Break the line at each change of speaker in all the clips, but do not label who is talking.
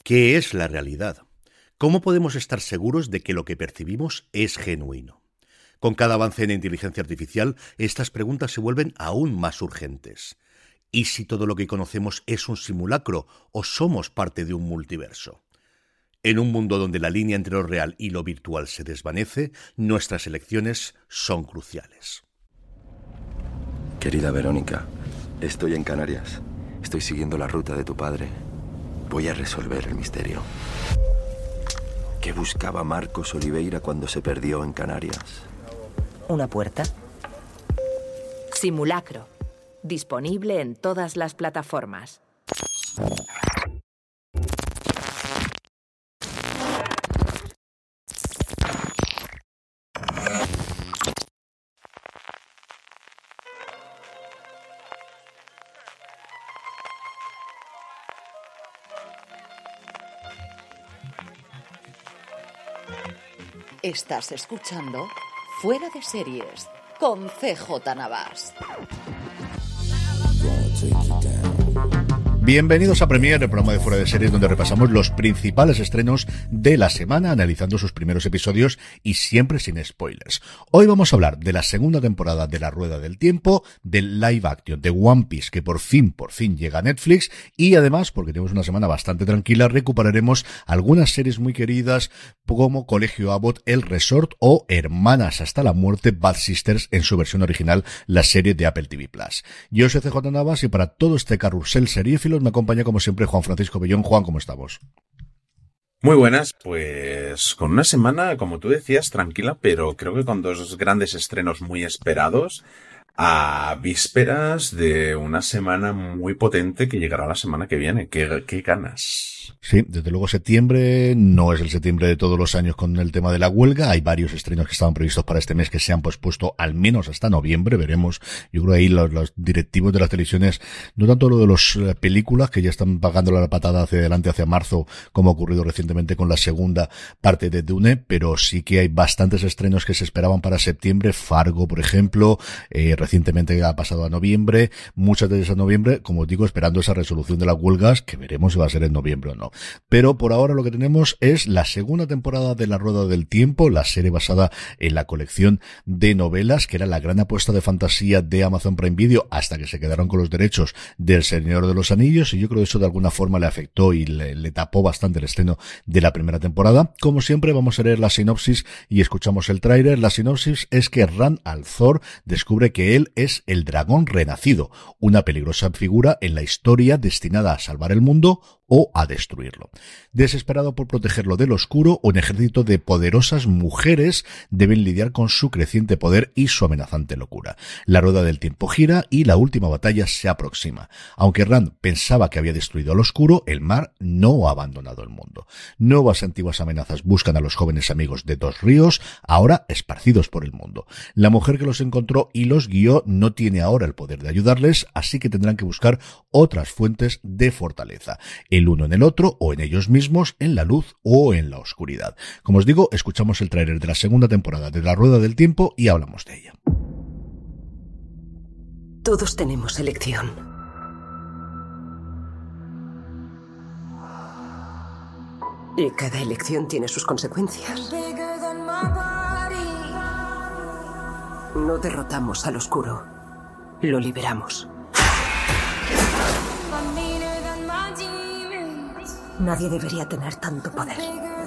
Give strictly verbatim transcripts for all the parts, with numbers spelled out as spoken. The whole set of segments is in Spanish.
¿Qué es la realidad? ¿Cómo podemos estar seguros de que lo que percibimos es genuino? Con cada avance en inteligencia artificial, estas preguntas se vuelven aún más urgentes. ¿Y si todo lo que conocemos es un simulacro o somos parte de un multiverso? En un mundo donde la línea entre lo real y lo virtual se desvanece, nuestras elecciones son cruciales.
Querida Verónica, estoy en Canarias. Estoy siguiendo la ruta de tu padre. Voy a resolver el misterio. ¿Qué buscaba Marcos Oliveira cuando se perdió en Canarias?
¿Una puerta?
Simulacro. Disponible en todas las plataformas.
Estás escuchando Fuera de Series con C J Navas.
Bienvenidos a Premiere, el programa de Fuera de Series donde repasamos los principales estrenos de la semana, analizando sus primeros episodios y siempre sin spoilers. Hoy vamos a hablar de la segunda temporada de La Rueda del Tiempo, del live action de One Piece, que por fin, por fin llega a Netflix, y además, porque tenemos una semana bastante tranquila, recuperaremos algunas series muy queridas como Colegio Abbott, El Resort o Hermanas hasta la muerte, Bad Sisters en su versión original, la serie de Apple T V Plus. Yo soy C J Navas y para todo este carrusel seriéfilo me acompaña como siempre Juan Francisco Bellón. Juan, ¿cómo estamos?
Muy buenas, pues con una semana, como tú decías, tranquila, pero creo que con dos grandes estrenos muy esperados a vísperas de una semana muy potente que llegará la semana que viene. ¡Qué, qué ganas!
Sí, desde luego septiembre no es el septiembre de todos los años con el tema de la huelga. Hay varios estrenos que estaban previstos para este mes que se han pospuesto al menos hasta noviembre. Veremos. Yo creo que ahí los, los directivos de las televisiones, no tanto lo de las eh, películas que ya están pagando la patada hacia adelante, hacia marzo, como ha ocurrido recientemente con la segunda parte de Dune, pero sí que hay bastantes estrenos que se esperaban para septiembre. Fargo, por ejemplo, eh, recientemente ha pasado a noviembre. Muchas de esas noviembre, como os digo, esperando esa resolución de las huelgas, que veremos si va a ser en noviembre o no. Pero por ahora lo que tenemos es la segunda temporada de La Rueda del Tiempo, la serie basada en la colección de novelas, que era la gran apuesta de fantasía de Amazon Prime Video hasta que se quedaron con los derechos del Señor de los Anillos, y yo creo que eso de alguna forma le afectó y le, le tapó bastante el estreno de la primera temporada. Como siempre, vamos a leer la sinopsis y escuchamos el tráiler. La sinopsis es que Rand al'Thor descubre que él es el dragón renacido, una peligrosa figura en la historia destinada a salvar el mundo o a destruirlo. Desesperado por protegerlo del oscuro, un ejército de poderosas mujeres deben lidiar con su creciente poder y su amenazante locura. La rueda del tiempo gira y la última batalla se aproxima. Aunque Rand pensaba que había destruido al oscuro, el mar no ha abandonado el mundo. Nuevas antiguas amenazas buscan a los jóvenes amigos de Dos Ríos, ahora esparcidos por el mundo. La mujer que los encontró y los guió no tiene ahora el poder de ayudarles, así que tendrán que buscar otras fuentes de fortaleza. El uno en el otro, o en ellos mismos, en la luz o en la oscuridad. Como os digo, escuchamos el tráiler de la segunda temporada de La Rueda del Tiempo y hablamos de ella.
Todos tenemos elección. Y cada elección tiene sus consecuencias. No derrotamos al oscuro, lo liberamos. Nadie debería tener tanto poder.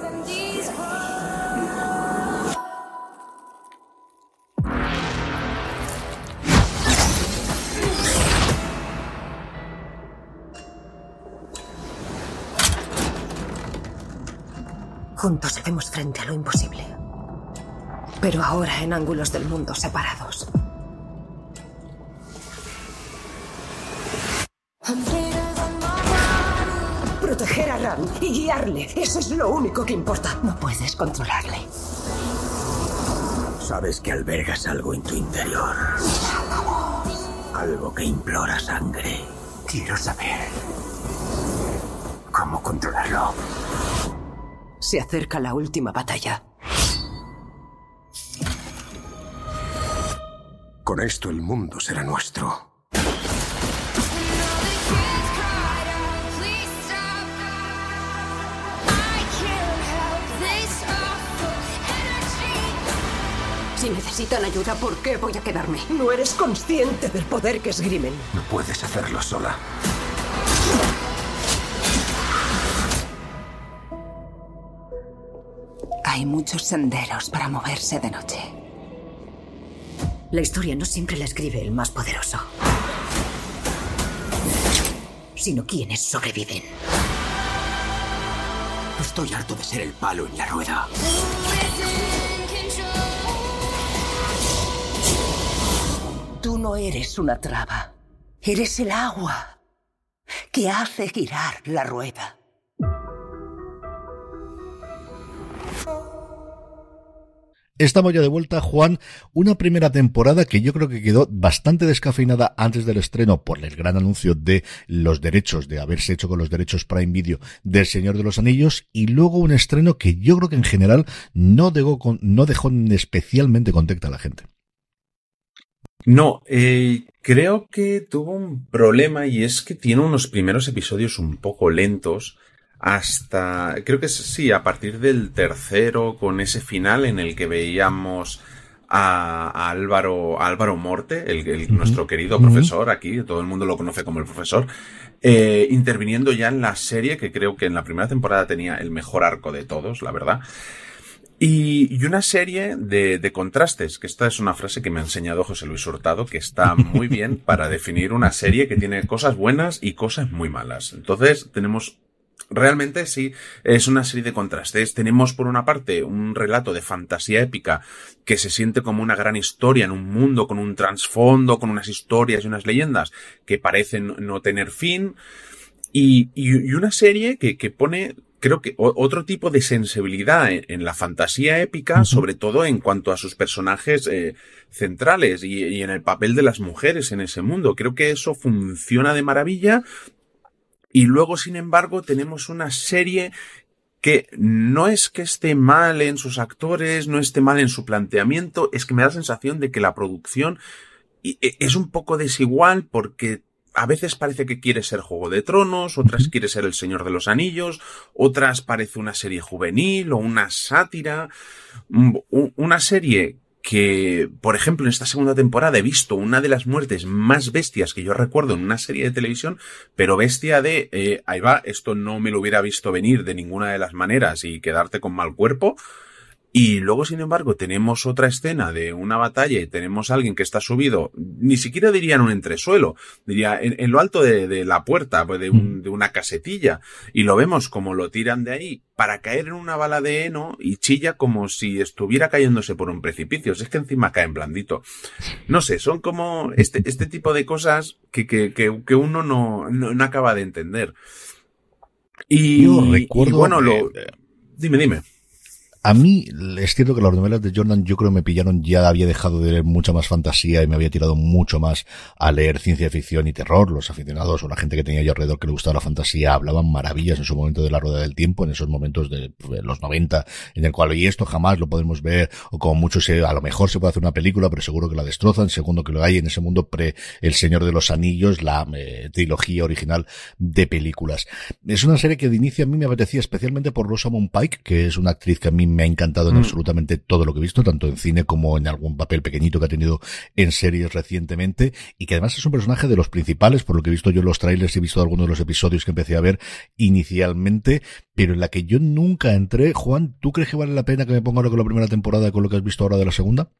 Juntos hacemos frente a lo imposible. Pero ahora en ángulos del mundo separados. Proteger a Rand y guiarle. Eso es lo único que importa. No puedes controlarle.
Sabes que albergas algo en tu interior. Algo que implora sangre. Quiero saber cómo controlarlo.
Se acerca la última batalla.
Con esto el mundo será nuestro.
Si necesitan ayuda, ¿por qué voy a quedarme? No eres consciente del poder que esgrimen.
No puedes hacerlo sola.
Hay muchos senderos para moverse de noche.
La historia no siempre la escribe el más poderoso, sino quienes sobreviven.
Estoy harto de ser el palo en la rueda.
Tú no eres una traba. Eres el agua que hace girar la rueda.
Estamos ya de vuelta, Juan. Una primera temporada que yo creo que quedó bastante descafeinada antes del estreno por el gran anuncio de los derechos, de haberse hecho con los derechos Prime Video del Señor de los Anillos, y luego un estreno que yo creo que en general no dejó, con, no dejó especialmente contenta a la gente.
No, eh, creo que tuvo un problema, y es que tiene unos primeros episodios un poco lentos. Hasta, creo que sí, a partir del tercero, con ese final en el que veíamos a, a Álvaro, a Álvaro Morte, el, el, uh-huh. nuestro querido uh-huh. profesor aquí, todo el mundo lo conoce como el profesor, eh, interviniendo ya en la serie, que creo que en la primera temporada tenía el mejor arco de todos, la verdad. Y, y una serie de, de contrastes, que esta es una frase que me ha enseñado José Luis Hurtado, que está muy bien para definir una serie que tiene cosas buenas y cosas muy malas. Entonces, tenemos... Realmente sí, es una serie de contrastes. Tenemos por una parte un relato de fantasía épica que se siente como una gran historia en un mundo con un trasfondo, con unas historias y unas leyendas que parecen no tener fin. Y, y, y una serie que, que pone, creo que, o, otro tipo de sensibilidad en, en la fantasía épica, uh-huh. sobre todo en cuanto a sus personajes eh, centrales y, y en el papel de las mujeres en ese mundo. Creo que eso funciona de maravilla. Y luego, sin embargo, tenemos una serie que no es que esté mal en sus actores, no esté mal en su planteamiento, es que me da la sensación de que la producción es un poco desigual, porque a veces parece que quiere ser Juego de Tronos, otras quiere ser El Señor de los Anillos, otras parece una serie juvenil o una sátira, una serie que, por ejemplo, en esta segunda temporada he visto una de las muertes más bestias que yo recuerdo en una serie de televisión, pero bestia de, eh, ahí va, esto no me lo hubiera visto venir de ninguna de las maneras y quedarte con mal cuerpo. Y luego, sin embargo, tenemos otra escena de una batalla y tenemos a alguien que está subido, ni siquiera diría en un entresuelo, diría en, en lo alto de, de la puerta, de, un, de una casetilla, y lo vemos como lo tiran de ahí para caer en una bala de heno y chilla como si estuviera cayéndose por un precipicio. Es que encima cae en blandito. No sé, son como este, este tipo de cosas que, que, que, que uno no, no, no acaba de entender. Y,
Yo recuerdo,
y bueno, lo,
eh,
dime, dime.
A mí, es cierto que las novelas de Jordan yo creo que me pillaron, ya había dejado de leer mucha más fantasía y me había tirado mucho más a leer ciencia ficción y terror. Los aficionados o la gente que tenía yo alrededor que le gustaba la fantasía hablaban maravillas en su momento de La Rueda del Tiempo, en esos momentos de pues, los noventa, en el cual, y esto jamás lo podemos ver, o como mucho se, a lo mejor se puede hacer una película, pero seguro que la destrozan. Segundo, que lo hay en ese mundo pre El Señor de los Anillos, la eh, trilogía original de películas. Es una serie que de inicio a mí me apetecía especialmente por Rosamund Pike, que es una actriz que a mí me ha encantado en mm. absolutamente todo lo que he visto, tanto en cine como en algún papel pequeñito que ha tenido en series recientemente, y que además es un personaje de los principales, por lo que he visto yo en los trailers, he visto algunos de los episodios que empecé a ver inicialmente, pero en la que yo nunca entré. Juan, ¿tú crees que vale la pena que me ponga ahora con la primera temporada con lo que has visto ahora de la segunda?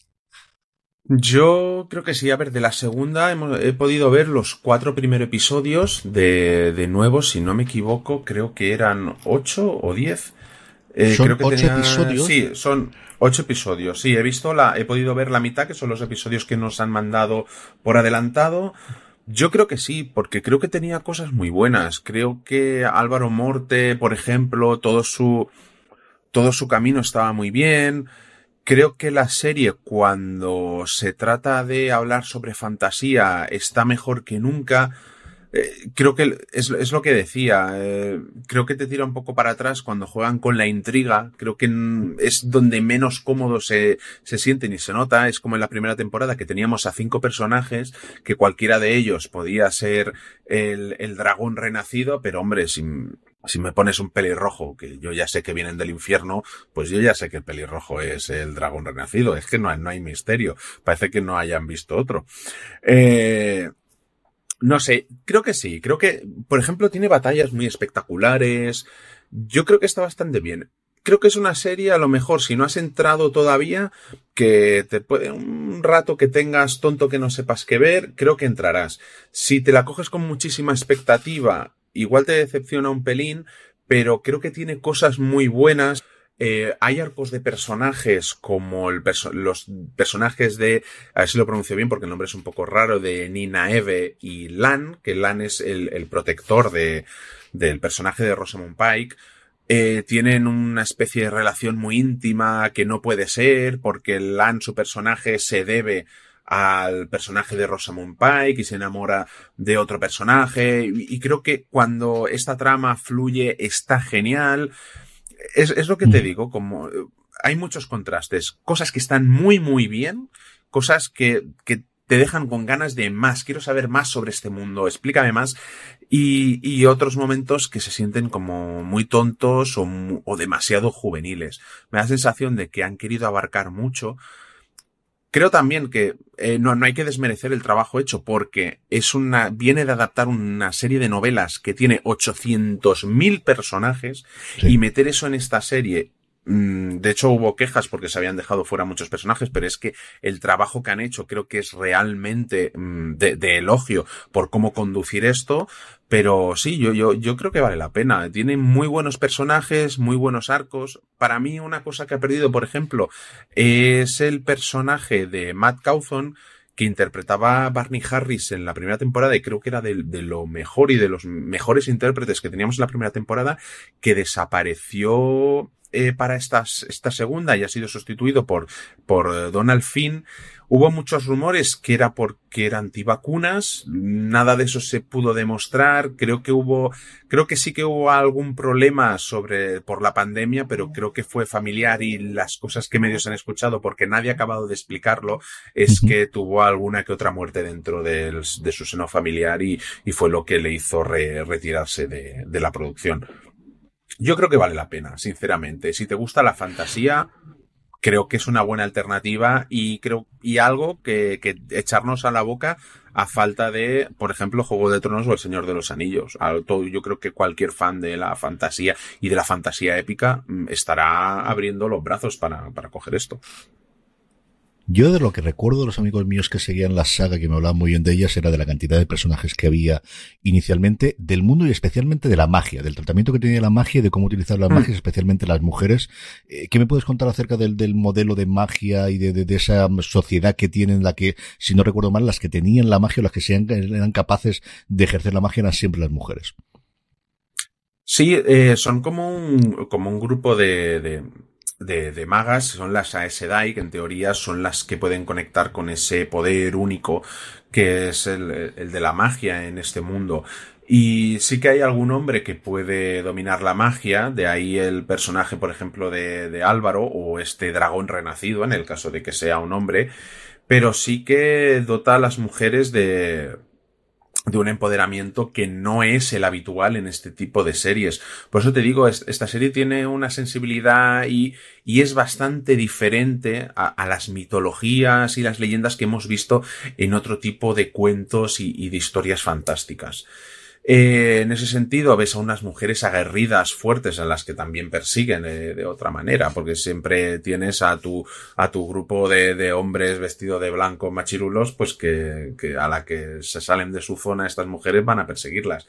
Yo creo que sí. A ver, de la segunda hemos, he podido ver los cuatro primeros episodios de, de nuevo, si no me equivoco, creo que eran ocho o diez. Eh,
¿Son
creo que
ocho
tenía...
episodios?
Sí, son ocho episodios. Sí, he visto la, he podido ver la mitad, que son los episodios que nos han mandado por adelantado. Yo creo que sí, porque creo que tenía cosas muy buenas. Creo que Álvaro Morte, por ejemplo, todo su, todo su camino estaba muy bien. Creo que la serie, cuando se trata de hablar sobre fantasía, está mejor que nunca. Eh, creo que es, es lo que decía, eh, creo que te tira un poco para atrás cuando juegan con la intriga. Creo que es donde menos cómodo se, se sienten y se nota. Es como en la primera temporada, que teníamos a cinco personajes, que cualquiera de ellos podía ser el, el dragón renacido, pero hombre, sin, Si me pones un pelirrojo, que yo ya sé que vienen del infierno, pues yo ya sé que el pelirrojo es el dragón renacido. Es que no hay, no hay misterio. Parece que no hayan visto otro. Eh, no sé, creo que sí. Creo que, por ejemplo, tiene batallas muy espectaculares. Yo creo que está bastante bien. Creo que es una serie, a lo mejor, si no has entrado todavía, que te puede, un rato que tengas tonto que no sepas qué ver, creo que entrarás. Si te la coges con muchísima expectativa, igual te decepciona un pelín, pero creo que tiene cosas muy buenas. Eh, hay arcos de personajes como el perso- los personajes de, a ver si lo pronuncio bien porque el nombre es un poco raro, de Nynaeve y Lan, que Lan es el, el protector de, del personaje de Rosamund Pike. Eh, tienen una especie de relación muy íntima que no puede ser porque Lan, su personaje, se debe al personaje de Rosamund Pike y se enamora de otro personaje y, y creo que cuando esta trama fluye está genial. Es, es lo que te digo, como hay muchos contrastes, cosas que están muy muy bien, cosas que, que te dejan con ganas de más, quiero saber más sobre este mundo, explícame más, y, y otros momentos que se sienten como muy tontos o, o demasiado juveniles. Me da la sensación de que han querido abarcar mucho. Creo también que eh, no, no hay que desmerecer el trabajo hecho porque es una, viene de adaptar una serie de novelas que tiene ochocientos mil personajes sí. Y meter eso en esta serie. De hecho, hubo quejas porque se habían dejado fuera muchos personajes, pero es que el trabajo que han hecho creo que es realmente de, de elogio por cómo conducir esto. Pero sí, yo, yo, yo creo que vale la pena. Tiene muy buenos personajes, muy buenos arcos. Para mí, una cosa que ha perdido, por ejemplo, es el personaje de Matt Cawthon, que interpretaba a Barney Harris en la primera temporada y creo que era de, de lo mejor y de los mejores intérpretes que teníamos en la primera temporada, que desapareció eh, para estas, esta segunda y ha sido sustituido por, por Donald Finn. Hubo muchos rumores que era porque era antivacunas, nada de eso se pudo demostrar, creo que hubo, creo que sí que hubo algún problema sobre, por la pandemia, pero creo que fue familiar y las cosas que medios han escuchado, porque nadie ha acabado de explicarlo, es uh-huh. que tuvo alguna que otra muerte dentro del, de su seno familiar y, y fue lo que le hizo re, retirarse de, de la producción. Yo creo que vale la pena, sinceramente. Si te gusta la fantasía, creo que es una buena alternativa y creo y algo que, que echarnos a la boca a falta de, por ejemplo, Juego de Tronos o El Señor de los Anillos. Yo creo que cualquier fan de la fantasía y de la fantasía épica estará abriendo los brazos para, para coger esto.
Yo de lo que recuerdo de los amigos míos que seguían la saga, que me hablaban muy bien de ellas, era de la cantidad de personajes que había inicialmente, del mundo y especialmente de la magia, del tratamiento que tenía la magia y de cómo utilizar las mm. magias, especialmente las mujeres. Eh, ¿Qué me puedes contar acerca del, del modelo de magia y de, de, de esa sociedad que tienen, la que, si no recuerdo mal, las que tenían la magia o las que sean, eran capaces de ejercer la magia eran siempre las mujeres?
Sí, eh, son como un, como un grupo de... de... De, de magas, son las Aes Sedai, que en teoría son las que pueden conectar con ese poder único que es el, el de la magia en este mundo. Y sí que hay algún hombre que puede dominar la magia, de ahí el personaje, por ejemplo, de, de Álvaro, o este dragón renacido, en el caso de que sea un hombre, pero sí que dota a las mujeres de... de un empoderamiento que no es el habitual en este tipo de series. Por eso te digo, esta serie tiene una sensibilidad y, y es bastante diferente a, a las mitologías y las leyendas que hemos visto en otro tipo de cuentos y, y de historias fantásticas. Eh, en ese sentido ves a unas mujeres aguerridas, fuertes, a las que también persiguen eh, de otra manera, porque siempre tienes a tu a tu grupo de, de hombres vestidos de blanco machirulos, pues que, que a la que se salen de su zona estas mujeres van a perseguirlas.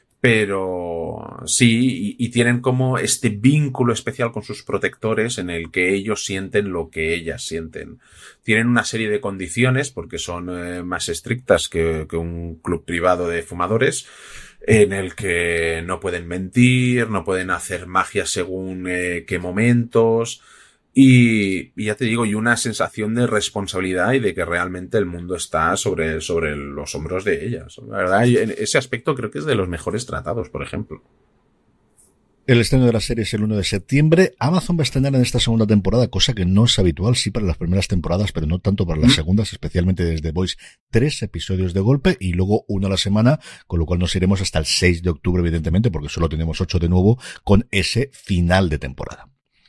Pero sí, y, y tienen como este vínculo especial con sus protectores en el que ellos sienten lo que ellas sienten. Tienen una serie de condiciones, porque son eh, más estrictas que, que un club privado de fumadores, en el que no pueden mentir, no pueden hacer magia según eh, qué momentos, y, y ya te digo, y una sensación de responsabilidad y de que realmente el mundo está sobre, sobre los hombros de ellas. La verdad, en ese aspecto creo que es de los mejores tratados, por ejemplo.
El estreno de la serie es el uno de septiembre. Amazon va a estrenar en esta segunda temporada, cosa que no es habitual, sí para las primeras temporadas, pero no tanto para las segundas, especialmente desde The Voice, tres episodios de golpe y luego uno a la semana, con lo cual nos iremos hasta el seis de octubre, evidentemente, porque solo tenemos ocho de nuevo, con ese final de temporada.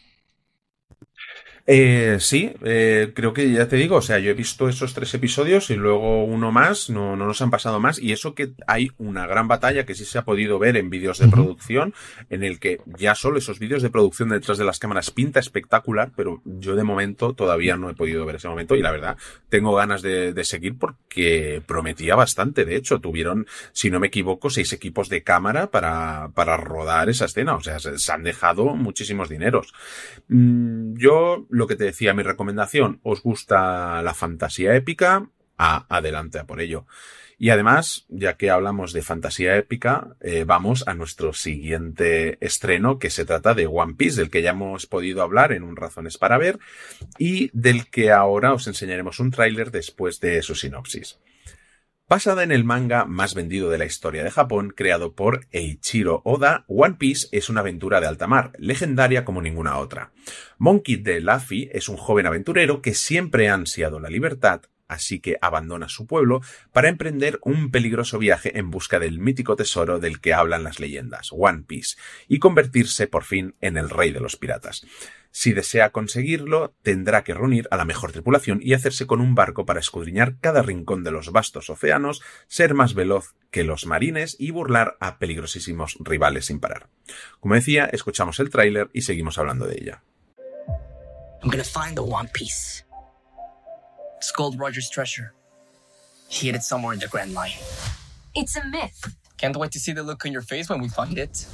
Eh, sí, eh, creo que ya te digo, o sea, yo he visto esos tres episodios y luego uno más, no, no nos han pasado más, y eso que hay una gran batalla que sí se ha podido ver en vídeos de uh-huh. producción, en el que ya solo esos vídeos de producción detrás de las cámaras pinta espectacular, pero yo de momento todavía no he podido ver ese momento y la verdad tengo ganas de, de seguir porque prometía bastante. De hecho, tuvieron, si no me equivoco, seis equipos de cámara para, para rodar esa escena, o sea, se, se han dejado muchísimos dineros. Mm, yo lo que te decía, mi recomendación, os gusta la fantasía épica, ah, adelante a por ello. Y además, ya que hablamos de fantasía épica, eh, vamos a nuestro siguiente estreno, que se trata de One Piece, del que ya hemos podido hablar en un Razones para Ver, y del que ahora os enseñaremos un tráiler después de su sinopsis. Basada en el manga más vendido de la historia de Japón, creado por Eiichiro Oda, One Piece es una aventura de alta mar, legendaria como ninguna otra. Monkey D. Luffy es un joven aventurero que siempre ha ansiado la libertad, así que abandona su pueblo para emprender un peligroso viaje en busca del mítico tesoro del que hablan las leyendas, One Piece, y convertirse por fin en el rey de los piratas. Si desea conseguirlo, tendrá que reunir a la mejor tripulación y hacerse con un barco para escudriñar cada rincón de los vastos océanos, ser más veloz que los marines y burlar a peligrosísimos rivales sin parar. Como decía, escuchamos el tráiler y seguimos hablando de ella.
I'm gonna find the One Piece. It's Gold Roger's treasure. He hid it somewhere in the Grand Line.
It's a myth.
Can't wait to see the look on your face when we find it.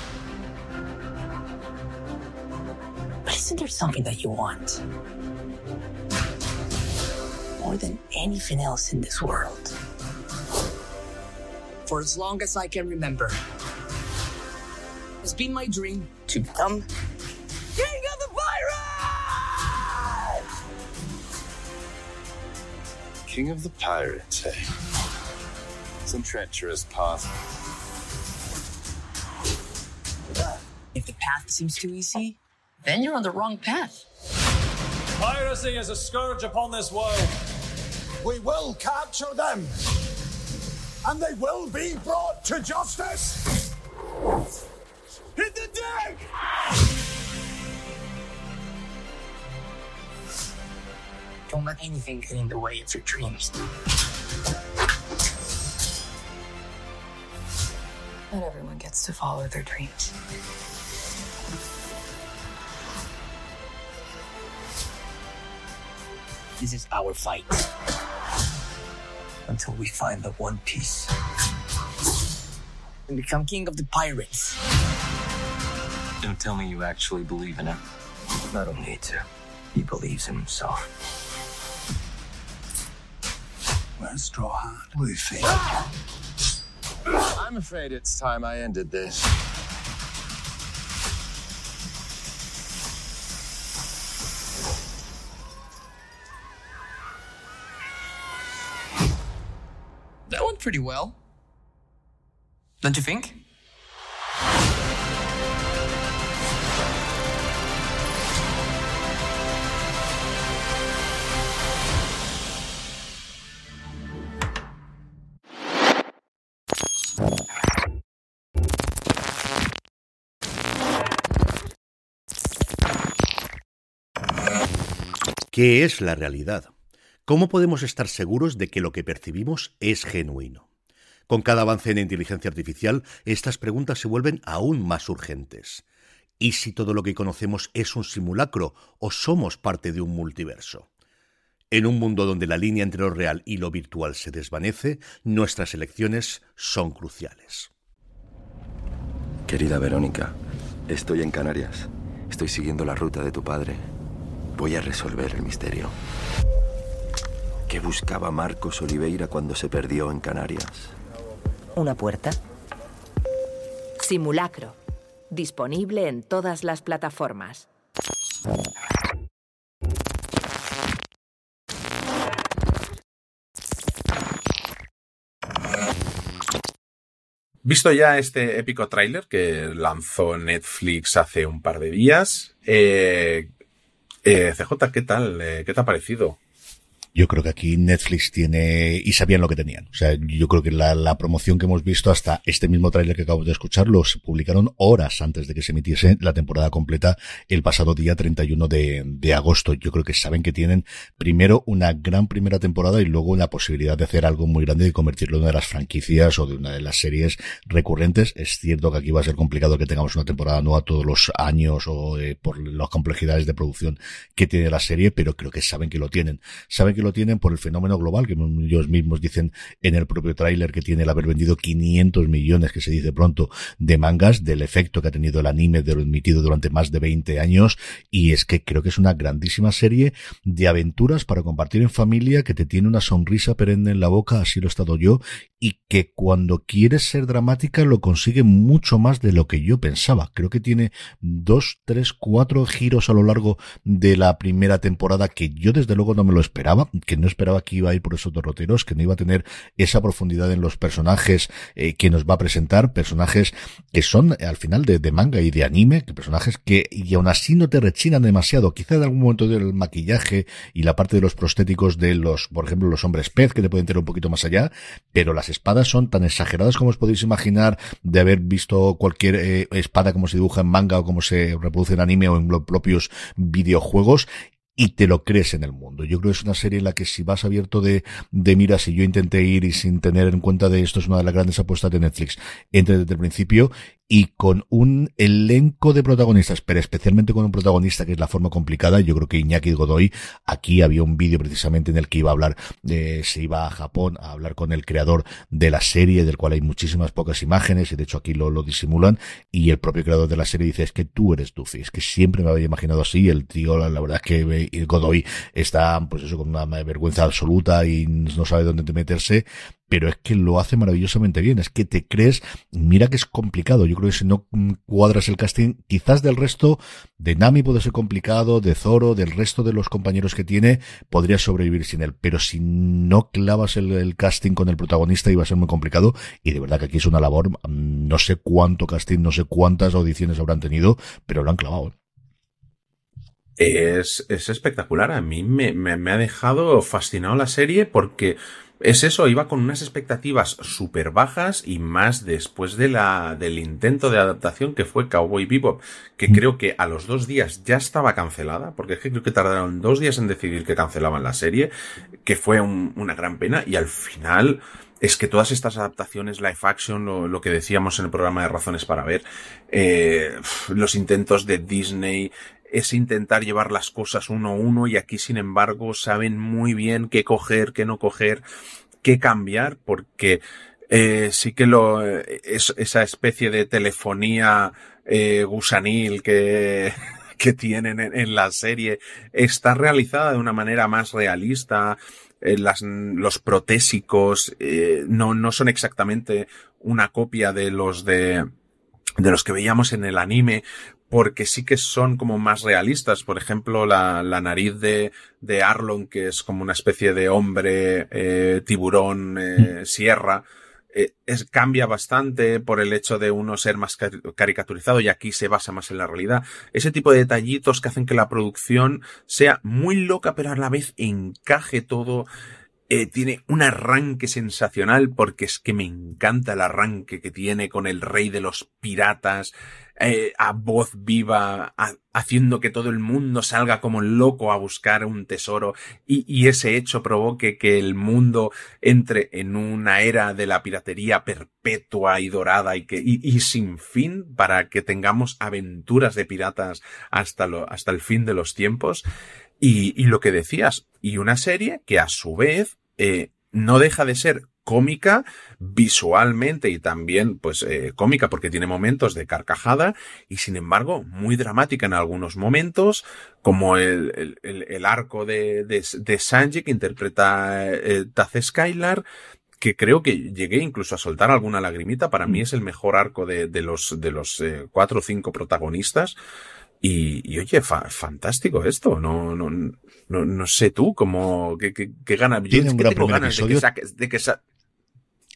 But isn't there something that you want? More than anything else in this world. For as long as I can remember, it's been my dream to become King of the Pirates!
King of the Pirates, eh? It's a treacherous path.
If the path seems too easy, then you're on the wrong path.
Piracy is a scourge upon this world.
We will capture them, and they will be brought to justice. Hit the deck!
Don't let anything get in the way of your dreams.
Not everyone gets to follow their dreams.
This is our fight. Until we find the One Piece. And become king of the pirates.
Don't tell me you actually believe in him.
I don't need to. He believes in himself.
Where's Straw Hat Luffy?
Ah! I'm afraid it's time I ended this.
That went pretty well. Don't you think?
¿Qué es la realidad? ¿Cómo podemos estar seguros de que lo que percibimos es genuino? Con cada avance en inteligencia artificial, estas preguntas se vuelven aún más urgentes. ¿Y si todo lo que conocemos es un simulacro o somos parte de un multiverso? En un mundo donde la línea entre lo real y lo virtual se desvanece, nuestras elecciones son cruciales.
Querida Verónica, estoy en Canarias. Estoy siguiendo la ruta de tu padre. Voy a resolver el misterio. ¿Qué buscaba Marcos Oliveira cuando se perdió en Canarias?
¿Una puerta? Simulacro. Disponible en todas las plataformas.
Visto ya este épico tráiler que lanzó Netflix hace un par de días, eh, eh, C J, ¿qué tal? Eh, ¿Qué te ha parecido?
Yo creo que aquí Netflix tiene, y sabían lo que tenían. O sea, yo creo que la, la promoción que hemos visto hasta este mismo tráiler que acabo de escuchar, los publicaron horas antes de que se emitiese la temporada completa el pasado día treinta y uno de, de agosto. Yo creo que saben que tienen primero una gran primera temporada y luego la posibilidad de hacer algo muy grande y convertirlo en una de las franquicias o de una de las series recurrentes. Es cierto que aquí va a ser complicado que tengamos una temporada nueva todos los años o eh, por las complejidades de producción que tiene la serie, pero creo que saben que lo tienen. Saben que lo tienen por el fenómeno global que ellos mismos dicen en el propio tráiler, que tiene el haber vendido quinientos millones, que se dice pronto, de mangas, del efecto que ha tenido el anime de lo emitido durante más de veinte años, y es que creo que es una grandísima serie de aventuras para compartir en familia, que te tiene una sonrisa perenne en la boca, así lo he estado yo, y que cuando quieres ser dramática lo consigue mucho más de lo que yo pensaba. Creo que tiene dos, tres, cuatro giros a lo largo de la primera temporada que yo desde luego no me lo esperaba, que no esperaba que iba a ir por esos derroteros, que no iba a tener esa profundidad en los personajes eh, que nos va a presentar, personajes que son eh, al final de, de manga y de anime, que personajes que y aún así no te rechinan demasiado, quizá en algún momento del maquillaje y la parte de los prostéticos de los, por ejemplo, los hombres pez, que te pueden tener un poquito más allá, pero las espadas son tan exageradas como os podéis imaginar de haber visto cualquier eh, espada como se dibuja en manga o como se reproduce en anime o en los propios videojuegos, y te lo crees en el mundo. Yo creo que es una serie en la que si vas abierto de, de miras, y yo intenté ir y sin tener en cuenta de esto, es una de las grandes apuestas de Netflix, entre desde el principio, y con un elenco de protagonistas, pero especialmente con un protagonista que es la forma complicada. Yo creo que Iñaki Godoy, aquí había un vídeo precisamente en el que iba a hablar, eh, se iba a Japón a hablar con el creador de la serie, del cual hay muchísimas pocas imágenes, y de hecho aquí lo, lo disimulan, y el propio creador de la serie dice, es que tú eres Duffy, es que siempre me había imaginado así. El tío, la, la verdad es que eh, Godoy está, pues eso, con una vergüenza absoluta y no sabe dónde meterse, pero es que lo hace maravillosamente bien. Es que te crees, mira que es complicado. Yo creo que si no cuadras el casting, quizás del resto, de Nami puede ser complicado, de Zoro, del resto de los compañeros que tiene, podría sobrevivir sin él. Pero si no clavas el, el casting con el protagonista, iba a ser muy complicado. Y de verdad que aquí es una labor, no sé cuánto casting, no sé cuántas audiciones habrán tenido, pero lo han clavado.
Es, es espectacular. A mí me, me, me ha dejado fascinado la serie porque es eso, iba con unas expectativas súper bajas, y más después de la, del intento de adaptación que fue Cowboy Bebop, que mm. creo que a los dos días ya estaba cancelada, porque es que creo que tardaron dos días en decidir que cancelaban la serie, que fue un, una gran pena, y al final es que todas estas adaptaciones live action, lo, lo que decíamos en el programa de Razones para Ver, eh, los intentos de Disney, es intentar llevar las cosas uno a uno, y aquí, sin embargo, saben muy bien qué coger, qué no coger, qué cambiar, porque eh, sí que lo es esa especie de telefonía eh, gusanil que que tienen en, en la serie está realizada de una manera más realista. Eh, las, los protésicos eh, no no son exactamente una copia de los de de los que veíamos en el anime, porque sí que son como más realistas. Por ejemplo, la, la nariz de, de Arlong, que es como una especie de hombre eh, tiburón eh, sierra, eh, es, cambia bastante por el hecho de uno ser más caricaturizado, y aquí se basa más en la realidad. Ese tipo de detallitos que hacen que la producción sea muy loca, pero a la vez encaje todo. Eh, tiene un arranque sensacional, porque es que me encanta el arranque que tiene con el rey de los piratas, eh, a voz viva, a, haciendo que todo el mundo salga como loco a buscar un tesoro, y, y ese hecho provoque que el mundo entre en una era de la piratería perpetua y dorada, y que y, y sin fin, para que tengamos aventuras de piratas hasta lo, hasta el fin de los tiempos. Y, y lo que decías, y una serie que a su vez eh, no deja de ser cómica visualmente, y también pues eh, cómica porque tiene momentos de carcajada, y sin embargo muy dramática en algunos momentos, como el, el, el arco de, de, de Sanji, que interpreta eh, Taz Skylar, que creo que llegué incluso a soltar alguna lagrimita. Para mí es el mejor arco de, de los de los eh, cuatro o cinco protagonistas. Y, y oye, fa, fantástico esto. No, no, no, no sé tú cómo, qué, qué, qué ganas.
Tiene
Yo
un
es que
gran
tengo
primer
ganas
episodio.
de que saques, de que sa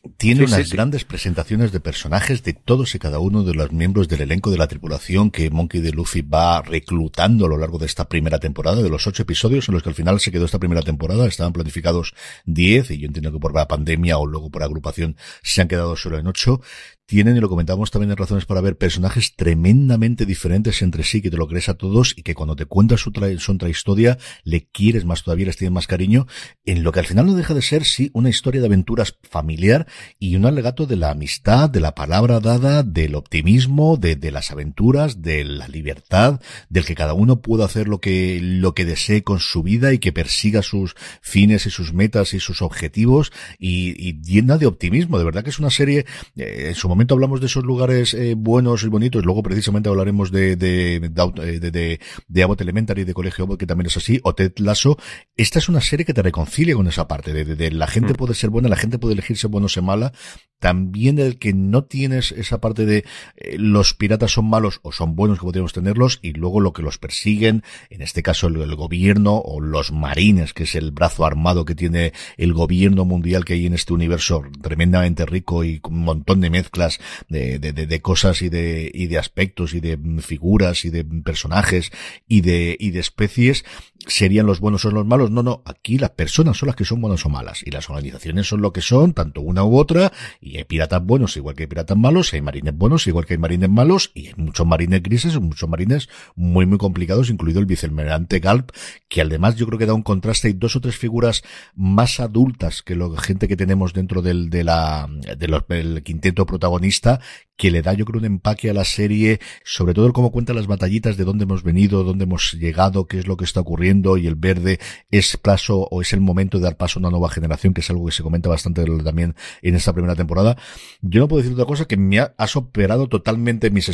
Tiene
sí,
unas
sí, sí.
grandes presentaciones de personajes de todos y cada uno de los miembros del elenco de la tripulación que Monkey D. Luffy va reclutando a lo largo de esta primera temporada, de los ocho episodios en los que al final se quedó esta primera temporada. Estaban planificados diez y yo entiendo que por la pandemia o luego por agrupación se han quedado solo en ocho. Tienen, y lo comentábamos también en Razones para Ver, personajes tremendamente diferentes entre sí, que te lo crees a todos y que cuando te cuentas su, tra su intrahistoria le quieres más todavía, les tienes más cariño, en lo que al final no deja de ser, sí, una historia de aventuras familiar y un alegato de la amistad, de la palabra dada, del optimismo, de, de las aventuras, de la libertad, del que cada uno pueda hacer lo que, lo que desee con su vida y que persiga sus fines y sus metas y sus objetivos y, y llena de optimismo. De verdad que es una serie, eh, en su momento hablamos de esos lugares eh, buenos y bonitos, luego precisamente hablaremos de de de, de, de, de Abbott Elementary, de Colegio Abbott, que también es así, o Ted Lasso. Esta es una serie que te reconcilia con esa parte de, de, de la gente mm. puede ser buena, la gente puede elegir ser bueno o ser mala. También el que no tienes esa parte de eh, los piratas son malos o son buenos, que podríamos tenerlos, y luego lo que los persiguen, en este caso el, el gobierno o los marines, que es el brazo armado que tiene el gobierno mundial que hay en este universo tremendamente rico y con un montón de mezclas de, de, de, de cosas y de, y de aspectos y de figuras y de personajes y de, y de especies. ¿Serían los buenos o los malos? No, no. Aquí las personas son las que son buenas o malas. Y las organizaciones son lo que son, tanto una u otra. Y hay piratas buenos igual que hay piratas malos. Hay marines buenos igual que hay marines malos. Y hay muchos marines grises, muchos marines muy, muy complicados, incluido el vicealmirante Galp, que además yo creo que da un contraste. Hay dos o tres figuras más adultas que la gente que tenemos dentro del, de la, de los, del quinteto protagonista, que le da yo creo un empaque a la serie, sobre todo el cómo cuenta las batallitas de dónde hemos venido, dónde hemos llegado, qué es lo que está ocurriendo, y el verde es paso o es el momento de dar paso a una nueva generación, que es algo que se comenta bastante también en esta primera temporada. Yo no puedo decir otra cosa que me ha, ha superado totalmente mis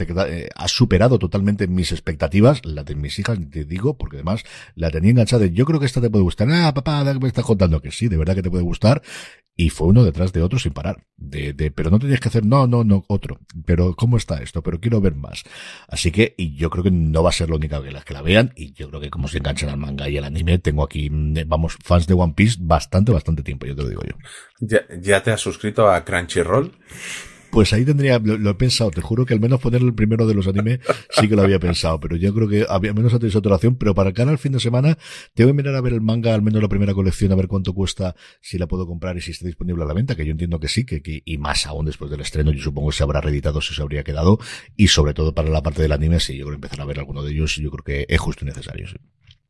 ha superado totalmente mis expectativas, la de mis hijas, te digo, porque además la tenía enganchada. Yo creo que esta te puede gustar. Ah, papá, ¿qué me estás contando? Que sí, de verdad que te puede gustar. Y fue uno detrás de otro sin parar. De, de, pero no tenías que hacer, no, no, no, otro. Pero, ¿cómo está esto? Pero quiero ver más. Así que, y yo creo que no va a ser la única que las que la vean. Y yo creo que como se enganchan al manga y al anime, tengo aquí, vamos, fans de One Piece bastante, bastante tiempo, yo te lo digo yo.
¿Ya, ya te has suscrito a Crunchyroll?
Pues ahí tendría, lo, lo he pensado, te juro que al menos poner el primero de los anime sí que lo había pensado, pero yo creo que había menos autorización, pero para cara al fin de semana tengo que mirar a ver el manga, al menos la primera colección, a ver cuánto cuesta, si la puedo comprar y si está disponible a la venta, que yo entiendo que sí, que, que y más aún después del estreno, yo supongo que se habrá reeditado, si se habría quedado, y sobre todo para la parte del anime, sí, yo creo que empezar a ver alguno de ellos, yo creo que es justo y necesario, sí.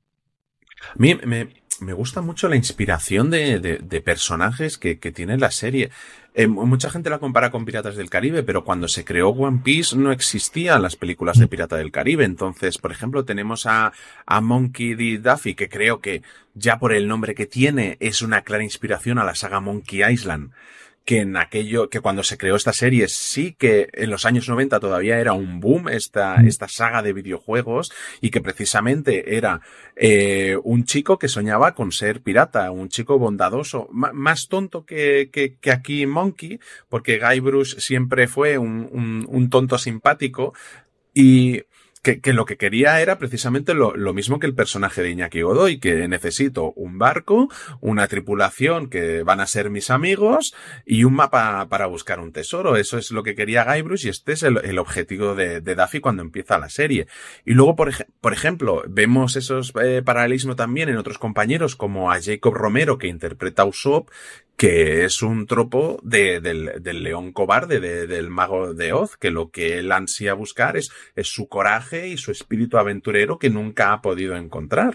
A mí me, me gusta mucho la inspiración de, de, de personajes que, que tiene la serie. Eh, mucha gente la compara con Piratas del Caribe, pero cuando se creó One Piece no existían las películas de Pirata del Caribe. Entonces, por ejemplo, tenemos a, a Monkey D. Duffy, que creo que ya por el nombre que tiene es una clara inspiración a la saga Monkey Island, que en aquello, que cuando se creó esta serie sí que en los años noventa todavía era un boom esta, esta saga de videojuegos, y que precisamente era eh, un chico que soñaba con ser pirata, un chico bondadoso, m- más tonto que, que, que aquí Monkey, porque Guybrush siempre fue un, un, un tonto simpático, y Que, que lo que quería era precisamente lo, lo mismo que el personaje de Iñaki Godoy, que necesito un barco, una tripulación que van a ser mis amigos y un mapa para buscar un tesoro. Eso es lo que quería Guybrush, y este es el, el objetivo de, de Duffy cuando empieza la serie. Y luego, por, ej- por ejemplo, vemos esos eh, paralelismos también en otros compañeros, como a Jacob Romero, que interpreta a Usopp, que es un tropo de, del, del león cobarde, de, del mago de Oz, que lo que él ansía buscar es, es su coraje y su espíritu aventurero que nunca ha podido encontrar.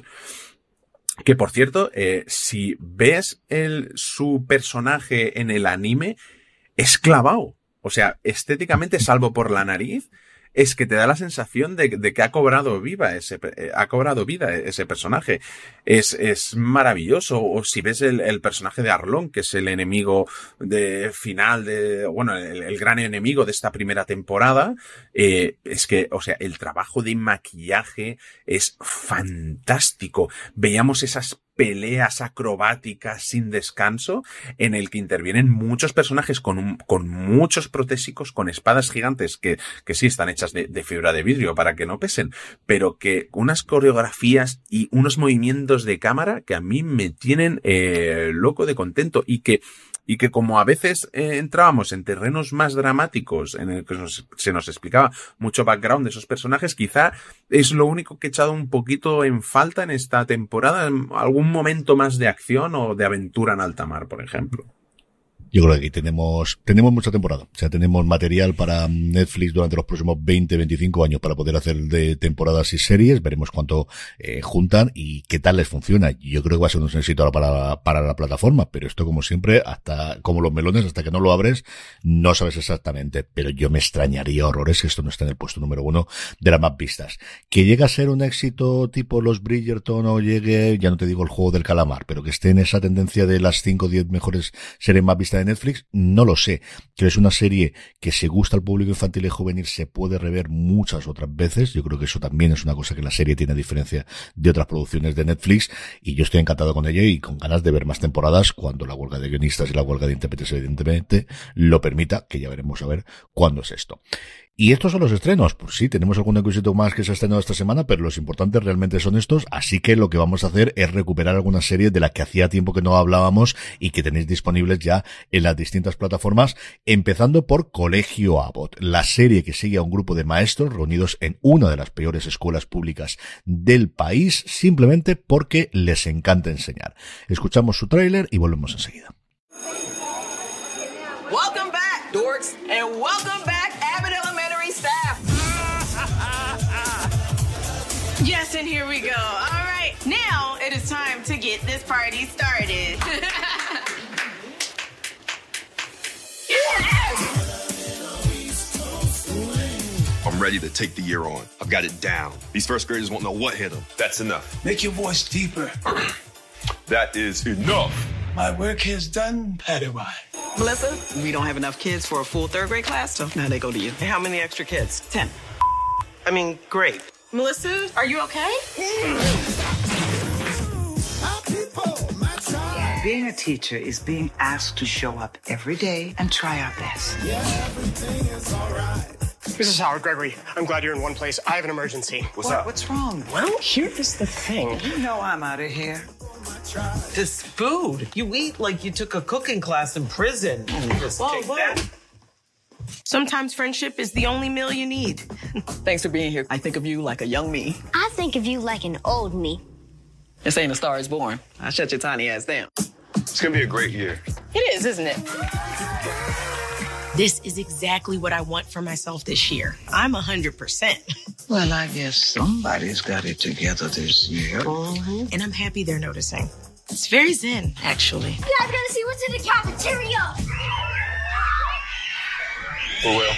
Que, por cierto, eh, si ves el, su personaje en el anime, es clavado. O sea, estéticamente, salvo por la nariz, es que te da la sensación de, de que ha cobrado viva ese, eh, ha cobrado vida ese personaje. Es, es maravilloso. O si ves el, el personaje de Arlong, que es el enemigo de final de, bueno, el, el gran enemigo de esta primera temporada, eh, es que, o sea, el trabajo de maquillaje es fantástico. Veíamos esas peleas acrobáticas sin descanso, en el que intervienen muchos personajes con un, con muchos protésicos, con espadas gigantes que, que sí están hechas de, de fibra de vidrio para que no pesen, pero que unas coreografías y unos movimientos de cámara que a mí me tienen eh, loco de contento, y que y que como a veces eh, entrábamos en terrenos más dramáticos en el que nos, se nos explicaba mucho background de esos personajes, quizá es lo único que he echado un poquito en falta en esta temporada, algún momento más de acción o de aventura en alta mar, por ejemplo.
Yo creo que aquí tenemos, tenemos mucha temporada. O sea, tenemos material para Netflix durante los próximos veinte, veinticinco años para poder hacer de temporadas y series. Veremos cuánto eh, juntan y qué tal les funciona. Yo creo que va a ser un éxito para, para la plataforma, pero esto, como siempre, hasta, como los melones, hasta que no lo abres, no sabes exactamente. Pero yo me extrañaría horrores que esto no esté en el puesto número uno de las más vistas. Que llegue a ser un éxito tipo los Bridgerton o llegue, ya no te digo el juego del calamar, pero que esté en esa tendencia de las cinco o diez mejores series más vistas de Netflix, no lo sé. Que es una serie que, si gusta al público infantil y juvenil, se puede rever muchas otras veces. Yo creo que eso también es una cosa que la serie tiene a diferencia de otras producciones de Netflix, y yo estoy encantado con ella y con ganas de ver más temporadas cuando la huelga de guionistas y la huelga de intérpretes evidentemente lo permita, que ya veremos a ver cuándo es esto. Y estos son los estrenos. Pues sí, tenemos algún cosito más que se ha estrenado esta semana, pero los importantes realmente son estos, así que lo que vamos a hacer es recuperar algunas series de las que hacía tiempo que no hablábamos y que tenéis disponibles ya en las distintas plataformas, empezando por Colegio Abbott, la serie que sigue a un grupo de maestros reunidos en una de las peores escuelas públicas del país, simplemente porque les encanta enseñar. Escuchamos su tráiler y volvemos enseguida.
Welcome back, dorks, and welcome back, Abbott Elementary staff. Yes, and here we go. All right, now it is time to get this party started.
I'm ready to take the year on. I've got it down. These first graders won't know what hit them. That's enough.
Make your voice deeper.
That is enough.
My work here is done, Padawan.
Melissa, we don't have enough kids for a full third grade class, so now they go to you. And how many extra kids? Ten. I mean, great. Melissa, are you okay?
Being a teacher is being asked to show up every day and try our best.
Yeah, everything is all right.
Missus Howard, Gregory, I'm glad you're in one place. I have an emergency.
What's what, up? What's wrong?
Well, here is the thing.
You know I'm out of here.
This food. You eat like you took a cooking class in prison. Just
Whoa,
take
whoa.
that.
Sometimes friendship is the only meal you need.
Thanks for being here. I think of you like a young me.
I think of you like an old me.
This ain't A Star Is Born. I shut your tiny ass down.
It's gonna be a great year.
It is, isn't it?
This is exactly what I want for myself this year. I'm one hundred percent.
Well, I guess somebody's got it together this year.
Mm-hmm. And I'm happy they're noticing. It's very zen, actually.
You guys gotta see what's in the cafeteria.
Oh, well.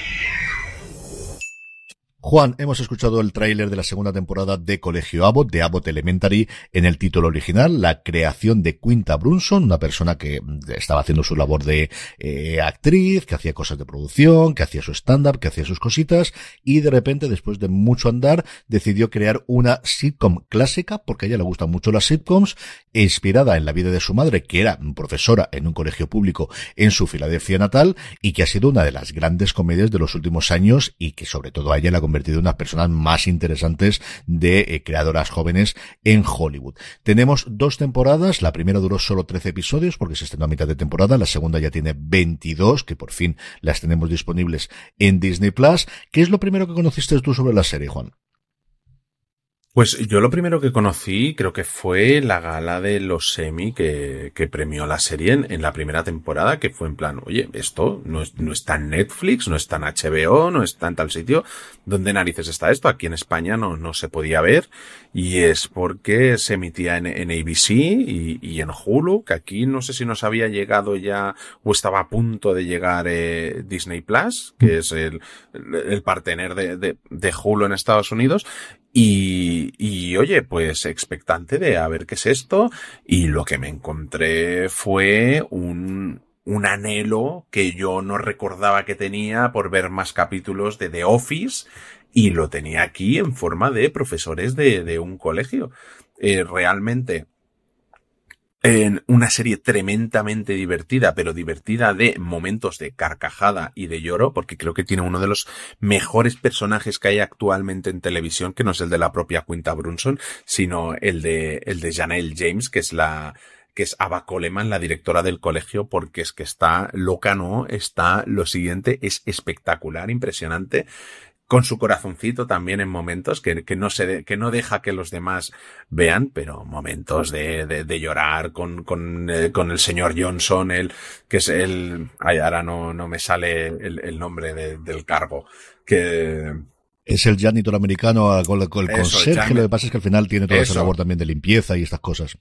Juan, hemos escuchado el tráiler de la segunda temporada de Colegio Abbott, de Abbott Elementary, en el título original, la creación de Quinta Brunson, una persona que estaba haciendo su labor de eh, actriz, que hacía cosas de producción, que hacía su stand-up, que hacía sus cositas, y de repente, después de mucho andar, decidió crear una sitcom clásica, porque a ella le gustan mucho las sitcoms, inspirada en la vida de su madre, que era profesora en un colegio público en su Filadelfia natal, y que ha sido una de las grandes comedias de los últimos años, y que sobre todo a ella la convertido en unas personas más interesantes de eh, creadoras jóvenes en Hollywood. Tenemos dos temporadas, la primera duró solo trece episodios porque se estrenó a mitad de temporada, la segunda ya tiene veintidós, que por fin las tenemos disponibles en Disney Plus. ¿Qué es lo primero que conociste tú sobre la serie, Juan?
Pues yo lo primero que conocí creo que fue la gala de los Emmy que, que premió la serie en, en la primera temporada, que fue en plan, oye, esto no, es, no está en Netflix, no está en H B O, no está en tal sitio. ¿Dónde narices está esto? Aquí en España no, no se podía ver, y es porque se emitía en, en A B C y, y en Hulu, que aquí no sé si nos había llegado ya o estaba a punto de llegar eh, Disney Plus, que es el, el partener de, de, de Hulu en Estados Unidos. Y, y oye, pues expectante de a ver qué es esto, y lo que me encontré fue un, un anhelo que yo no recordaba que tenía por ver más capítulos de The Office, y lo tenía aquí en forma de profesores de, de un colegio. Eh, realmente, en una serie tremendamente divertida, pero divertida de momentos de carcajada y de lloro, porque creo que tiene uno de los mejores personajes que hay actualmente en televisión, que no es el de la propia Quinta Brunson, sino el de, el de Janelle James, que es la, que es Ava Coleman, la directora del colegio, porque es que está loca, ¿no? Está, lo siguiente, es espectacular, impresionante, con su corazoncito también en momentos que, que no se de, que no deja que los demás vean, pero momentos de, de, de llorar con, con, eh, con el señor Johnson, el, que es el, ay, ahora no, no me sale el, el nombre de, del cargo, que,
es el janitor americano con, con el
eso,
conserje,
Jan...
lo que pasa es que al final tiene toda
eso.
esa labor también de limpieza y estas cosas.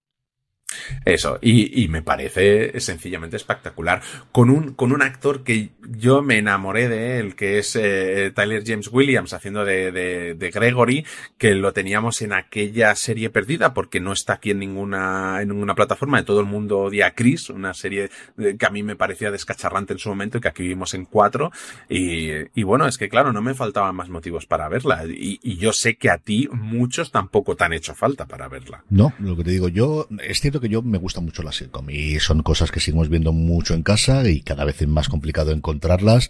Eso, y, y me parece sencillamente espectacular. Con un, con un actor que yo me enamoré de él, que es eh, Tyler James Williams, haciendo de, de, de Gregory, que lo teníamos en aquella serie perdida, porque no está aquí en ninguna, en ninguna plataforma. De Todo el mundo odia a Chris, una serie que a mí me parecía descacharrante en su momento y que aquí vimos en cuatro. Y, y bueno, es que claro, no me faltaban más motivos para verla. Y, y yo sé que a ti muchos tampoco te han hecho falta para verla.
No, lo que te digo, yo, es cierto que yo me gusta mucho la sitcom y son cosas que seguimos viendo mucho en casa y cada vez es más complicado encontrarlas,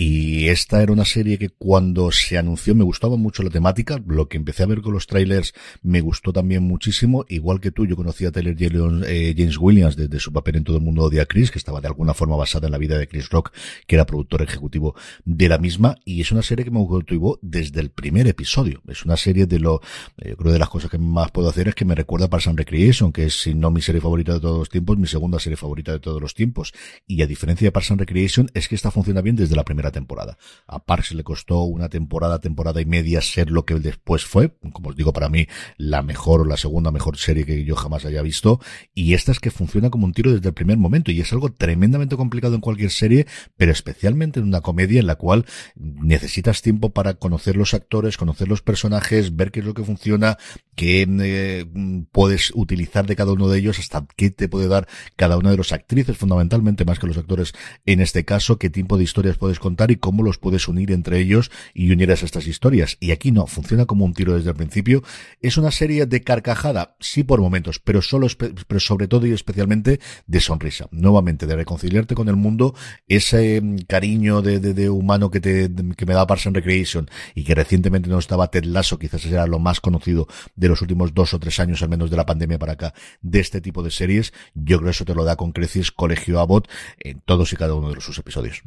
y esta era una serie que cuando se anunció me gustaba mucho la temática, lo que empecé a ver con los trailers me gustó también muchísimo, igual que tú, yo conocía a Tyler James Williams desde su papel en Todo el mundo odia a Chris, que estaba de alguna forma basada en la vida de Chris Rock, que era productor ejecutivo de la misma, y es una serie que me cautivó desde el primer episodio. Es una serie de lo, yo creo de las cosas que más puedo hacer es que me recuerda a Parks and Recreation, que es, si no mi serie favorita de todos los tiempos, mi segunda serie favorita de todos los tiempos. Y a diferencia de Parks and Recreation, es que esta funciona bien desde la primera temporada. A Parks le costó una temporada, temporada y media ser lo que después fue, como os digo, para mí la mejor o la segunda mejor serie que yo jamás haya visto, y esta es que funciona como un tiro desde el primer momento, y es algo tremendamente complicado en cualquier serie, pero especialmente en una comedia en la cual necesitas tiempo para conocer los actores, conocer los personajes, ver qué es lo que funciona, qué eh, puedes utilizar de cada uno de ellos, hasta qué te puede dar cada una de las actrices, fundamentalmente más que los actores en este caso, qué tipo de historias puedes contar y cómo los puedes unir entre ellos y unir a estas historias. Y aquí no, funciona como un tiro desde el principio. Es una serie de carcajada, sí por momentos, pero solo, pero sobre todo y especialmente de sonrisa. Nuevamente, de reconciliarte con el mundo, ese cariño de, de, de humano que te, que me da Parks and Recreation y que recientemente no estaba Ted Lasso, quizás era lo más conocido de los últimos dos o tres años, al menos de la pandemia para acá, de este tipo de series. Yo creo que eso te lo da con creces Colegio Abbott en todos y cada uno de sus episodios.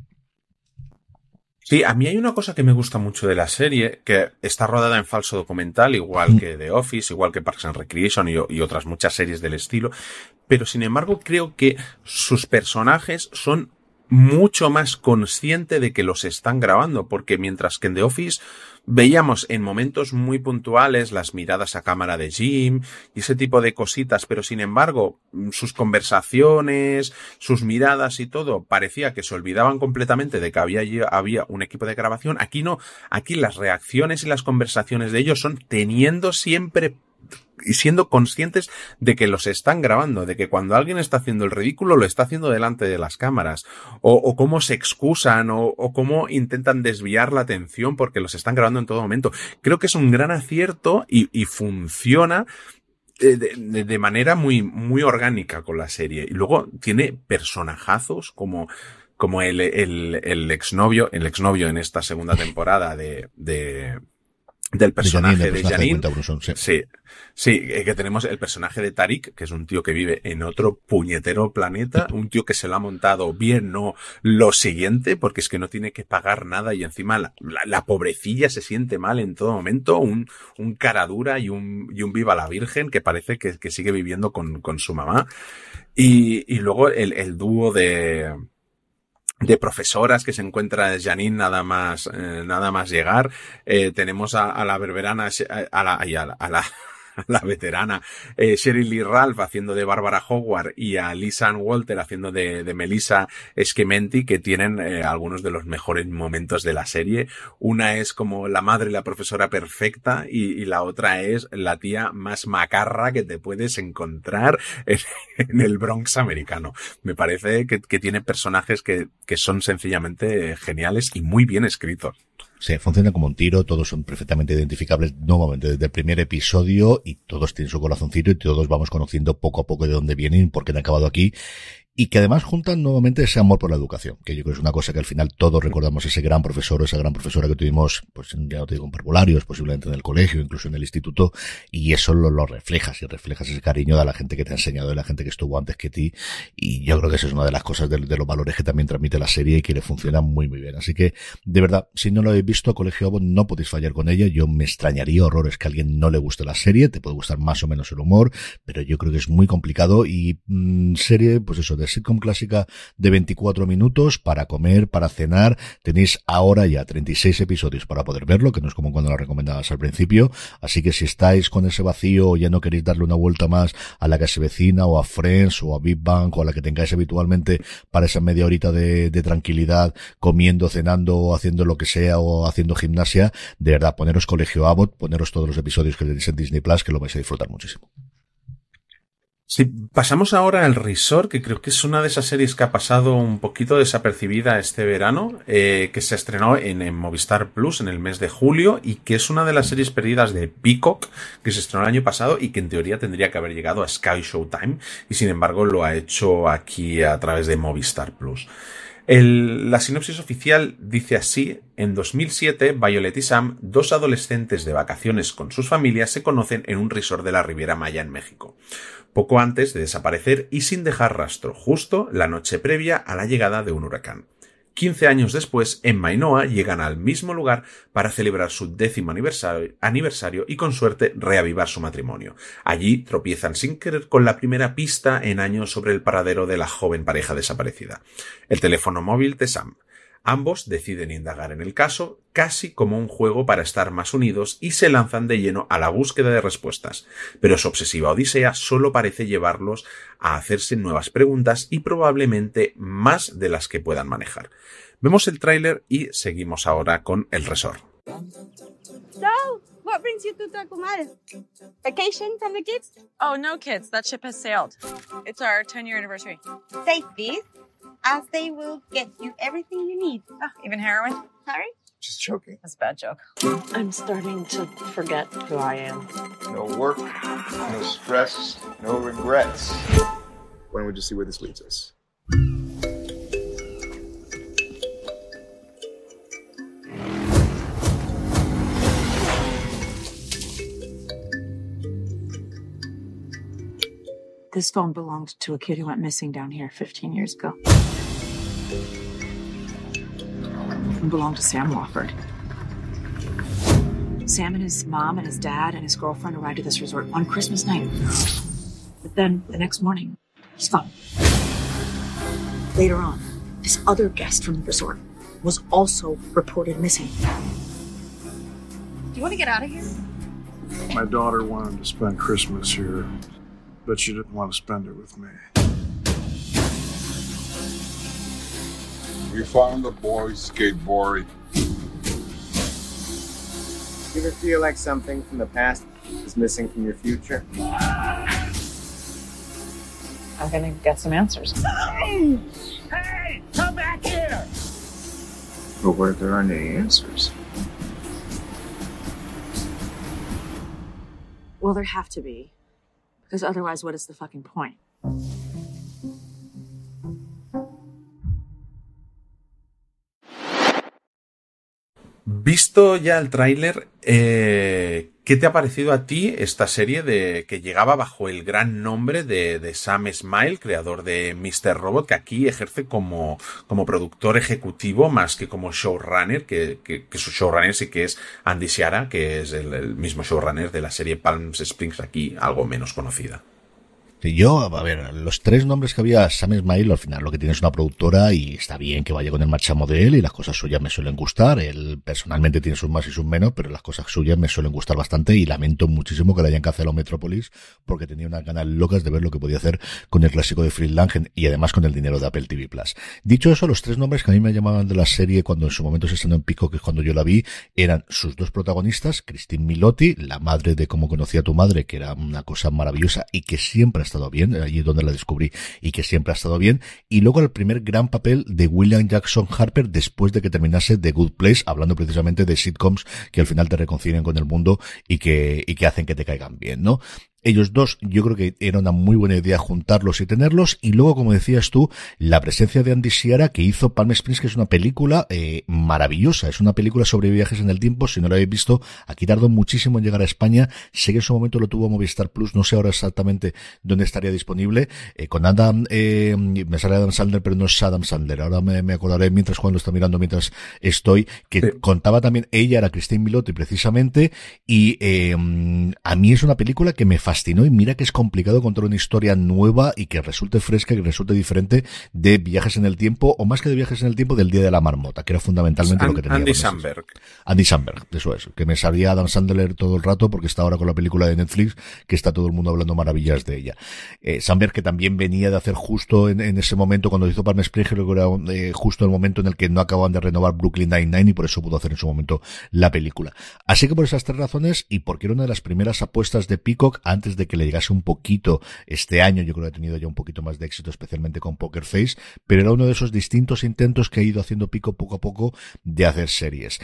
Sí, a mí hay una cosa que me gusta mucho de la serie, que está rodada en falso documental, igual que The Office, igual que Parks and Recreation y, y otras muchas series del estilo, pero sin embargo creo que sus personajes son mucho más conscientes de que los están grabando, porque mientras que en The Office veíamos en momentos muy puntuales las miradas a cámara de Jim y ese tipo de cositas, pero sin embargo sus conversaciones, sus miradas y todo, parecía que se olvidaban completamente de que había, había un equipo de grabación. Aquí no, aquí las reacciones y las conversaciones de ellos son teniendo siempre y siendo conscientes de que los están grabando, de que cuando alguien está haciendo el ridículo lo está haciendo delante de las cámaras, o, o cómo se excusan, o, o cómo intentan desviar la atención porque los están grabando en todo momento. Creo que es un gran acierto y, y funciona de, de, de manera muy, muy orgánica con la serie. Y luego tiene personajazos como como el, el, el exnovio, el exnovio en esta segunda temporada de, de del personaje de Janine, de Janine. Sí. sí, sí, que tenemos el personaje de Tariq, que es un tío que vive en otro puñetero planeta, un tío que se lo ha montado bien, no lo siguiente, porque es que no tiene que pagar nada y encima la, la, la pobrecilla se siente mal en todo momento, un, un cara dura y un, y un viva la virgen que parece que, que sigue viviendo con, con su mamá. Y, y luego el, el dúo de... de profesoras que se encuentra Janine nada más eh, nada más llegar. Eh, tenemos a, a la berberana, a la, a la, a la, a la veterana eh, Sheryl Lee Ralph haciendo de Barbara Howard y a Lisa Ann Walter haciendo de, de Melissa Schementi, que tienen eh, algunos de los mejores momentos de la serie. Una es como la madre y la profesora perfecta y, y la otra es la tía más macarra que te puedes encontrar en, en el Bronx americano. Me parece que, que tiene personajes que, que son sencillamente geniales y muy bien escritos.
Sí, funciona como un tiro, todos son perfectamente identificables nuevamente desde el primer episodio y todos tienen su corazoncito y todos vamos conociendo poco a poco de dónde vienen y por qué han acabado aquí. y que además juntan nuevamente ese amor por la educación, que yo creo que es una cosa que al final todos recordamos, ese gran profesor, esa gran profesora que tuvimos, pues ya no te digo en parvularios, posiblemente en el colegio, incluso en el instituto, y eso lo, lo reflejas, y reflejas ese cariño de la gente que te ha enseñado, de la gente que estuvo antes que ti, y yo creo que eso es una de las cosas de, de los valores que también transmite la serie y que le funciona muy muy bien. Así que, de verdad, si no lo habéis visto, Colegio Abbott, no podéis fallar con ella. Yo me extrañaría horrores que a alguien no le guste la serie, te puede gustar más o menos el humor, pero yo creo que es muy complicado, y mmm, serie, pues eso, de sitcom clásica de veinticuatro minutos para comer, para cenar. Tenéis ahora ya treinta y seis episodios para poder verlo, que no es como cuando lo recomendabas al principio, así que si estáis con ese vacío o ya no queréis darle una vuelta más a la que se vecina o a Friends o a Big Bang o a la que tengáis habitualmente para esa media horita de, de tranquilidad, comiendo, cenando o haciendo lo que sea o haciendo gimnasia, de verdad, poneros Colegio Abbott, poneros todos los episodios que tenéis en Disney Plus, que lo vais a disfrutar muchísimo.
Sí, pasamos ahora al Resort, que creo que es una de esas series que ha pasado un poquito desapercibida este verano, eh, que se estrenó en, en Movistar Plus en el mes de julio, y que es una de las series perdidas de Peacock, que se estrenó el año pasado y que en teoría tendría que haber llegado a Sky Showtime, y sin embargo lo ha hecho aquí a través de Movistar Plus. El, la sinopsis oficial dice así: en dos mil siete, Violet y Sam, dos adolescentes de vacaciones con sus familias, se conocen en un resort de la Riviera Maya en México, poco antes de desaparecer y sin dejar rastro, justo la noche previa a la llegada de un huracán. Quince años después, Emma y Noah llegan al mismo lugar para celebrar su décimo aniversario, aniversario y con suerte reavivar su matrimonio. Allí tropiezan sin querer con la primera pista en años sobre el paradero de la joven pareja desaparecida: el teléfono móvil de Sam. Ambos deciden indagar en el caso, casi como un juego para estar más unidos, y se lanzan de lleno a la búsqueda de respuestas. Pero su obsesiva odisea solo parece llevarlos a hacerse nuevas preguntas y probablemente más de las que puedan manejar. Vemos el tráiler y seguimos ahora con el Resort.
So, what brings you to Trancomar? Vacation from the kids? Oh, no kids. That ship has sailed. It's our ten-year anniversary. Take these, as they will get you everything you need. Oh, even heroin? Sorry?
Just joking.
That's a bad joke.
I'm starting to forget who I am.
No work, no stress, no regrets. Why don't we just see where this leads us?
This phone belonged to a kid who went missing down here fifteen years ago. It belonged to Sam Wofford. Sam and his mom and his dad and his girlfriend arrived at this resort on Christmas night. But then, the next morning, he's gone. Later on, this other guest from the resort was also reported missing.
Do you want to get out of here?
My daughter wanted to spend Christmas here, but she didn't want to spend it with me.
We found the boy skateboarding.
You ever feel like something from the past is missing from your future?
I'm gonna get some answers.
Hey! Hey! Come back here! But what if there aren't any answers?
Well, there have to be. Because otherwise, what is the fucking point?
Visto ya el tráiler, eh, ¿qué te ha parecido a ti esta serie de que llegaba bajo el gran nombre de, de Sam Esmail, creador de míster Robot, que aquí ejerce como, como productor ejecutivo más que como showrunner, que, que, que su showrunner sí que es Andy Siara, que es el, el mismo showrunner de la serie Palm Springs, aquí algo menos conocida?
Yo, a ver, los tres nombres que había, Sam Esmail, al final lo que tiene es una productora y está bien que vaya con el marchamo de él y las cosas suyas me suelen gustar. Él personalmente tiene sus más y sus menos, pero las cosas suyas me suelen gustar bastante y lamento muchísimo que le hayan cancelado Metropolis porque tenía unas ganas locas de ver lo que podía hacer con el clásico de Fritz Lang y además con el dinero de Apple T V Plus. Dicho eso, los tres nombres que a mí me llamaban de la serie cuando en su momento se estrenó en Pico, que es cuando yo la vi, eran sus dos protagonistas, Christine Milioti, la madre de Cómo conocí a tu madre, que era una cosa maravillosa y que siempre ha estado bien, allí es donde la descubrí y que siempre ha estado bien, y luego el primer gran papel de William Jackson Harper después de que terminase The Good Place, hablando precisamente de sitcoms que al final te reconcilian con el mundo y que, y que hacen que te caigan bien, ¿no? Ellos dos, yo creo que era una muy buena idea juntarlos y tenerlos, y luego, como decías tú, la presencia de Andy Siara, que hizo Palm Springs, que es una película eh, maravillosa, es una película sobre viajes en el tiempo. Si no la habéis visto, aquí tardó muchísimo en llegar a España, sé que en su momento lo tuvo Movistar Plus, no sé ahora exactamente dónde estaría disponible, eh, con Adam, eh, me sale Adam Sandler, pero no es Adam Sandler, ahora me, me acordaré mientras Juan lo está mirando, mientras estoy, que sí. Contaba también, ella era Christine Milioti precisamente, y eh, a mí es una película que me fascinó, y mira que es complicado contar una historia nueva y que resulte fresca, que resulte diferente de viajes en el tiempo, o más que de viajes en el tiempo, del Día de la Marmota, que era fundamentalmente
And,
lo que tenía.
Andy Samberg.
Andy Samberg, eso es, que me salía Adam Sandler todo el rato, porque está ahora con la película de Netflix, que está todo el mundo hablando maravillas de ella. Eh, Samberg, que también venía de hacer justo en, en ese momento, cuando hizo Palm Springs, creo que era eh, justo el momento en el que no acababan de renovar Brooklyn Nine-Nine, y por eso pudo hacer en su momento la película. Así que por esas tres razones, y porque era una de las primeras apuestas de Peacock, antes de que le llegase un poquito este año, yo creo que ha tenido ya un poquito más de éxito, especialmente con Poker Face, pero era uno de esos distintos intentos que ha ido haciendo Peacock poco a poco de hacer series.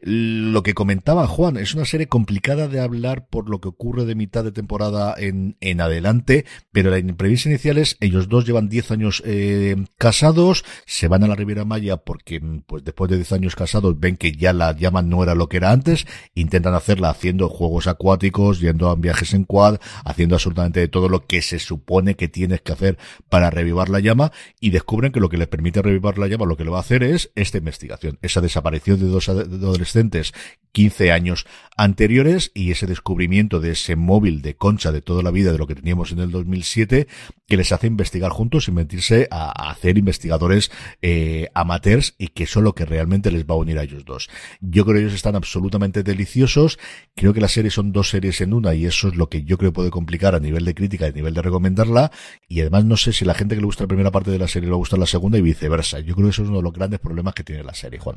Lo que comentaba Juan, es una serie complicada de hablar por lo que ocurre de mitad de temporada en, en adelante, pero la premisa inicial es, ellos dos llevan diez años eh, casados, se van a la Riviera Maya porque pues después de diez años casados ven que ya la llama no era lo que era antes, intentan hacerla haciendo juegos acuáticos, yendo a viajes en quad, haciendo absolutamente de todo lo que se supone que tienes que hacer para revivar la llama, y descubren que lo que les permite revivar la llama, lo que le va a hacer es esta investigación, esa desaparición de dos adolescentes quince años anteriores, y ese descubrimiento de ese móvil de Concha de toda la vida, de lo que teníamos en el dos mil siete, que les hace investigar juntos y meterse a, a hacer investigadores eh, amateurs, y que eso es lo que realmente les va a unir a ellos dos. Yo creo que ellos están absolutamente deliciosos, creo que la serie son dos series en una, y eso es lo que yo creo que puede complicar a nivel de crítica y a nivel de recomendarla, y además no sé si la gente que le gusta la primera parte de la serie le va a gustar la segunda y viceversa. Yo creo que eso es uno de los grandes problemas que tiene la serie, Juan.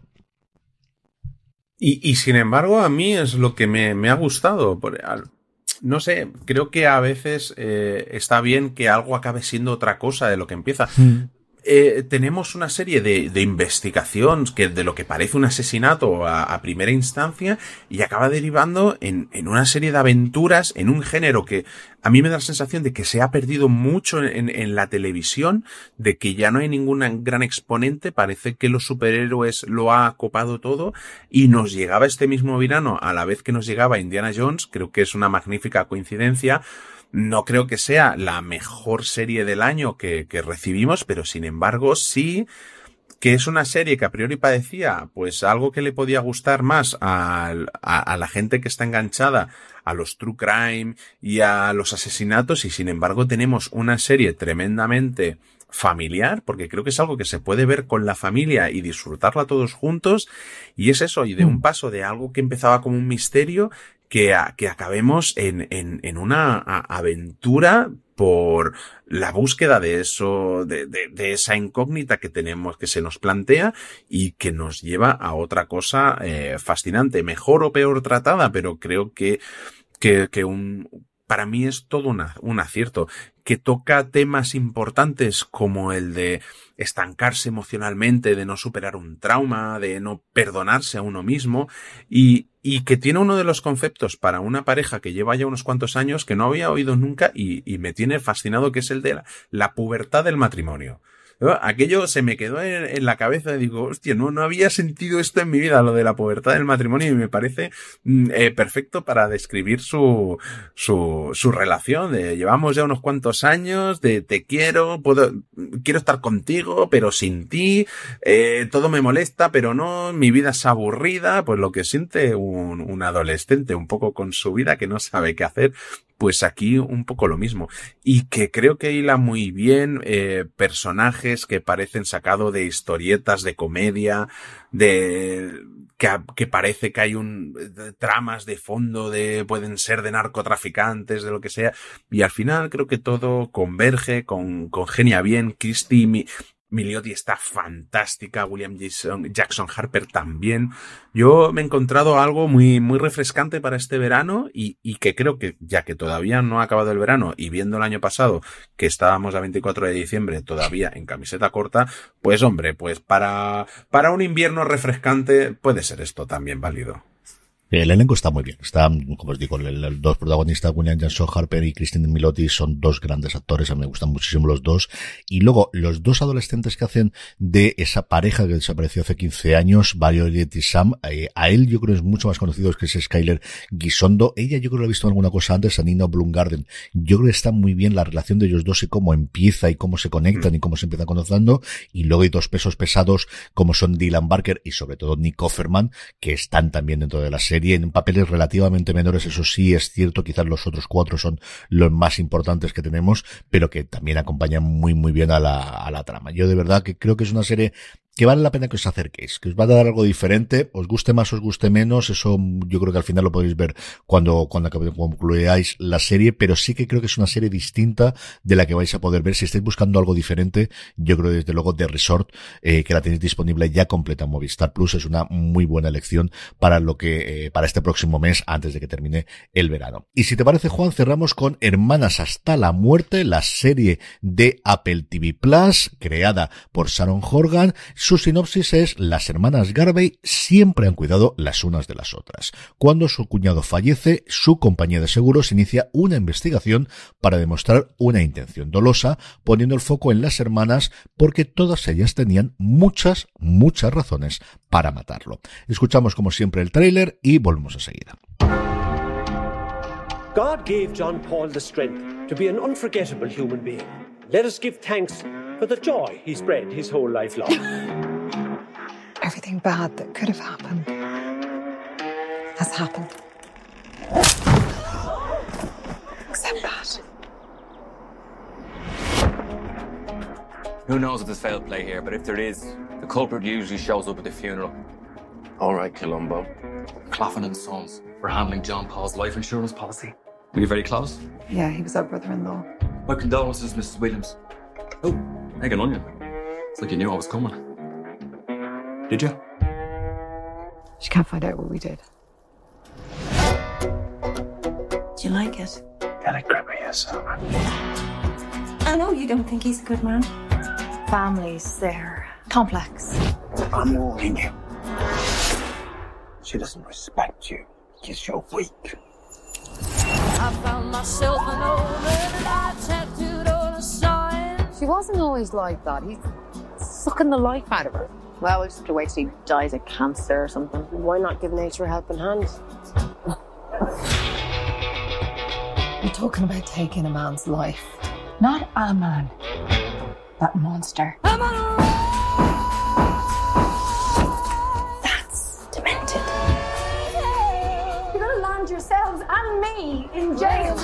Y, y sin embargo, a mí es lo que me, me ha gustado. Por, al, no sé, creo que a veces eh, está bien que algo acabe siendo otra cosa de lo que empieza. Mm. Eh, tenemos una serie de, de investigación que de lo que parece un asesinato a, a primera instancia, y acaba derivando en, en una serie de aventuras en un género que a mí me da la sensación de que se ha perdido mucho en, en la televisión, de que ya no hay ningún gran exponente, parece que los superhéroes lo ha copado todo, y nos llegaba este mismo verano a la vez que nos llegaba Indiana Jones. Creo que es una magnífica coincidencia. No creo que sea la mejor serie del año que, que recibimos, pero sin embargo sí que es una serie que a priori parecía pues algo que le podía gustar más a, a, a la gente que está enganchada a los true crime y a los asesinatos, y sin embargo tenemos una serie tremendamente familiar, porque creo que es algo que se puede ver con la familia y disfrutarla todos juntos, y es eso, y de un paso de algo que empezaba como un misterio, que, a, que acabemos en, en, en una a, aventura por la búsqueda de eso, de, de, de esa incógnita que tenemos, que se nos plantea y que nos lleva a otra cosa eh, fascinante, mejor o peor tratada, pero creo que, que, que un, para mí es todo una, un acierto, que toca temas importantes como el de estancarse emocionalmente, de no superar un trauma, de no perdonarse a uno mismo, y, y que tiene uno de los conceptos para una pareja que lleva ya unos cuantos años que no había oído nunca y, y me tiene fascinado, que es el de la, la pubertad del matrimonio. Aquello se me quedó en, en la cabeza y digo, hostia, no, no había sentido esto en mi vida, lo de la pubertad del matrimonio, y me parece eh, perfecto para describir su, su, su relación. De, llevamos ya unos cuantos años, de te quiero, puedo, quiero estar contigo, pero sin ti, eh, todo me molesta, pero no, mi vida es aburrida, pues lo que siente un, un adolescente un poco con su vida que no sabe qué hacer. Pues aquí un poco lo mismo, y que creo que hila muy bien eh, personajes que parecen sacados de historietas de comedia, de que, que parece que hay un de, tramas de fondo, de pueden ser de narcotraficantes, de lo que sea, y al final creo que todo converge, con, congenia bien. Christy mi, Milioti está fantástica, William Jackson, Jackson Harper también. Yo me he encontrado algo muy, muy refrescante para este verano, y, y que creo que, ya que todavía no ha acabado el verano, y viendo el año pasado que estábamos a veinticuatro de diciembre todavía en camiseta corta, pues hombre, pues para, para un invierno refrescante puede ser esto también válido.
El elenco está muy bien. Está, como os digo, los dos protagonistas, William Jackson Harper y Christine Milioti, son dos grandes actores. A mí me gustan muchísimo los dos. Y luego, los dos adolescentes que hacen de esa pareja que desapareció hace quince años, Violet y Sam, eh, a él yo creo que es mucho más conocido que es Skyler Gisondo. Ella yo creo que lo he visto en alguna cosa antes, a Nina Bloomgarden. Yo creo que está muy bien la relación de ellos dos y cómo empieza y cómo se conectan mm. y cómo se empiezan conociendo. Y luego hay dos pesos pesados como son Dylan Barker y sobre todo Nick Offerman, que están también dentro de la serie en papeles relativamente menores. Eso sí es cierto, quizás los otros cuatro son los más importantes que tenemos, pero que también acompañan muy muy bien a la, a la trama. Yo de verdad que creo que es una serie que vale la pena que os acerquéis, que os va a dar algo diferente, os guste más, os guste menos, eso yo creo que al final lo podéis ver cuando, cuando concluyáis la serie, pero sí que creo que es una serie distinta de la que vais a poder ver. Si estáis buscando algo diferente, yo creo desde luego The Resort, eh, que la tenéis disponible ya completa en Movistar Plus, es una muy buena elección para lo que, eh, para este próximo mes, antes de que termine el verano. Y si te parece, Juan, cerramos con Hermanas hasta la muerte, la serie de Apple T V Plus, creada por Sharon Horgan. Su sinopsis es: las hermanas Garvey siempre han cuidado las unas de las otras. Cuando su cuñado fallece, su compañía de seguros inicia una investigación para demostrar una intención dolosa, poniendo el foco en las hermanas porque todas ellas tenían muchas, muchas razones para matarlo. Escuchamos como siempre el tráiler y volvemos enseguida.
God gave John Paul the strength to be an unforgettable human being. Let us give thanks for the joy he spread his whole life long.
Everything bad that could have happened has happened. Except that.
Who knows if there's foul play here, but if there is, the culprit usually shows up at the funeral.
All right, Columbo.
Claflin and Sons were handling John Paul's life insurance policy. Were you very close?
Yeah, he was our brother-in-law.
My condolences, Missus Williams. Oh, egg and onion. It's like you knew I was coming. Did you?
She can't find out what we did.
Do you like it?
Can I grab me a soda?
I know you don't think he's a good man.
Families, they're complex.
I'm warning you. She doesn't respect you because you're weak.
I found myself an old red light tattooed on a sign.
She wasn't always like that. He's sucking the life out of her. Well, we'll just have to wait till he dies of cancer or something.
Why not give nature a helping hand?
You're talking about taking a man's life. Not a man. That monster.
I'm on a
That's demented.
You're gonna land yourselves and me in jail.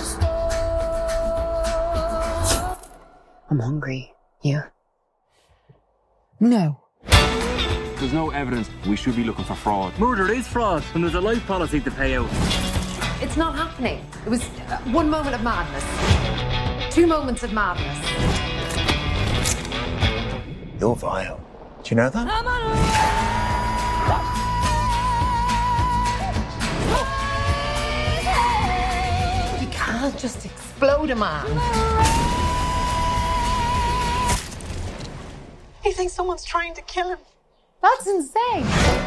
I'm hungry. You? No.
There's no evidence. We should be looking for fraud.
Murder is fraud, and there's a life policy to pay out.
It's not happening. It was uh, one moment of madness. Two moments of madness.
You're vile. Do you know that?
I'm on a
You can't just explode a man.
He thinks someone's trying to kill him.
That's insane.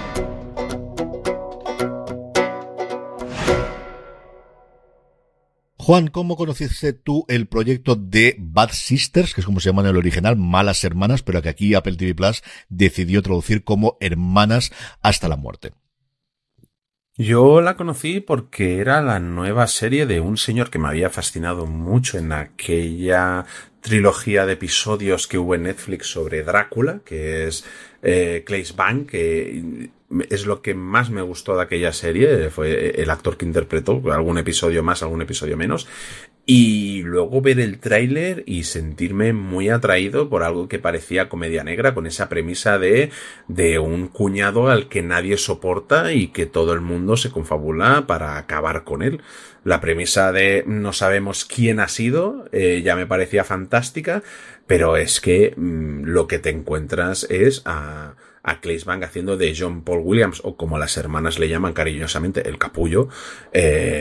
Juan, ¿cómo conociste tú el proyecto de Bad Sisters, que es como se llama en el original, Malas Hermanas, pero que aquí Apple T V Plus decidió traducir como Hermanas hasta la muerte?
Yo la conocí porque era la nueva serie de un señor que me había fascinado mucho en aquella trilogía de episodios que hubo en Netflix sobre Drácula, que es eh, Claes Bang, que es lo que más me gustó de aquella serie, fue el actor que interpretó, algún episodio más, algún episodio menos, y luego ver el tráiler y sentirme muy atraído por algo que parecía comedia negra, con esa premisa de, de un cuñado al que nadie soporta y que todo el mundo se confabula para acabar con él. La premisa de no sabemos quién ha sido, eh, ya me parecía fantástica, pero es que mmm, lo que te encuentras es a, a Claes Bang haciendo de John Paul Williams, o como las hermanas le llaman cariñosamente, el capullo, eh,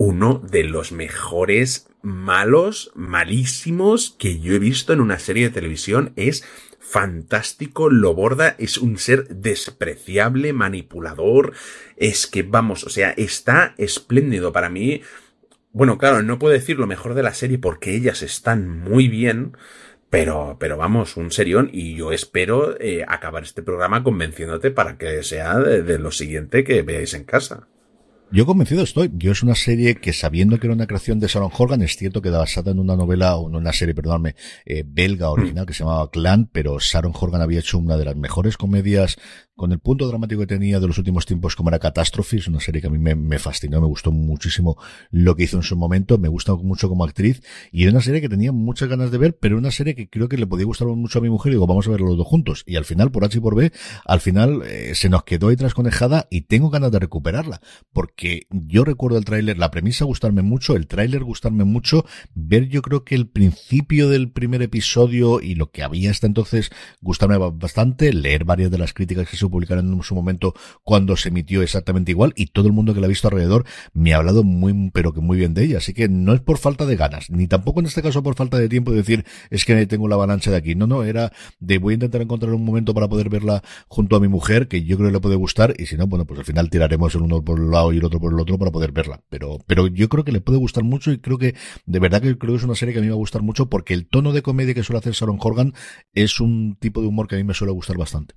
uno de los mejores malos, malísimos que yo he visto en una serie de televisión. Es fantástico, lo borda, es un ser despreciable, manipulador, es que vamos, o sea, está espléndido para mí. Bueno, claro, no puedo decir lo mejor de la serie porque ellas están muy bien, pero, pero vamos, un serión, y yo espero eh, acabar este programa convenciéndote para que sea de, de lo siguiente que veáis en casa.
Yo convencido estoy. Yo es una serie que, sabiendo que era una creación de Sharon Horgan, es cierto que basada en una novela, o en una serie, perdóname, eh, belga original que se llamaba Clan, pero Sharon Horgan había hecho una de las mejores comedias con el punto dramático que tenía de los últimos tiempos, como era Catastrophe. Es una serie que a mí me, me fascinó, me gustó muchísimo lo que hizo en su momento, me gusta mucho como actriz, y era una serie que tenía muchas ganas de ver, pero una serie que creo que le podía gustar mucho a mi mujer, y digo, vamos a verlo los dos juntos, y al final, por H y por B, al final eh, se nos quedó ahí trasconejada, y tengo ganas de recuperarla, porque que yo recuerdo el tráiler, la premisa gustarme mucho, el tráiler gustarme mucho, ver yo creo que el principio del primer episodio y lo que había hasta entonces gustarme bastante, leer varias de las críticas que se publicaron en su momento cuando se emitió exactamente igual, y todo el mundo que la ha visto alrededor me ha hablado muy, pero que muy bien de ella, así que no es por falta de ganas, ni tampoco en este caso por falta de tiempo de decir, es que tengo la avalancha de aquí, no, no, era de voy a intentar encontrar un momento para poder verla junto a mi mujer, que yo creo que le puede gustar, y si no, bueno, pues al final tiraremos el uno por un lado y el otro por el otro para poder verla, pero pero yo creo que le puede gustar mucho, y creo que de verdad que creo que es una serie que a mí me va a gustar mucho, porque el tono de comedia que suele hacer Sharon Horgan es un tipo de humor que a mí me suele gustar bastante.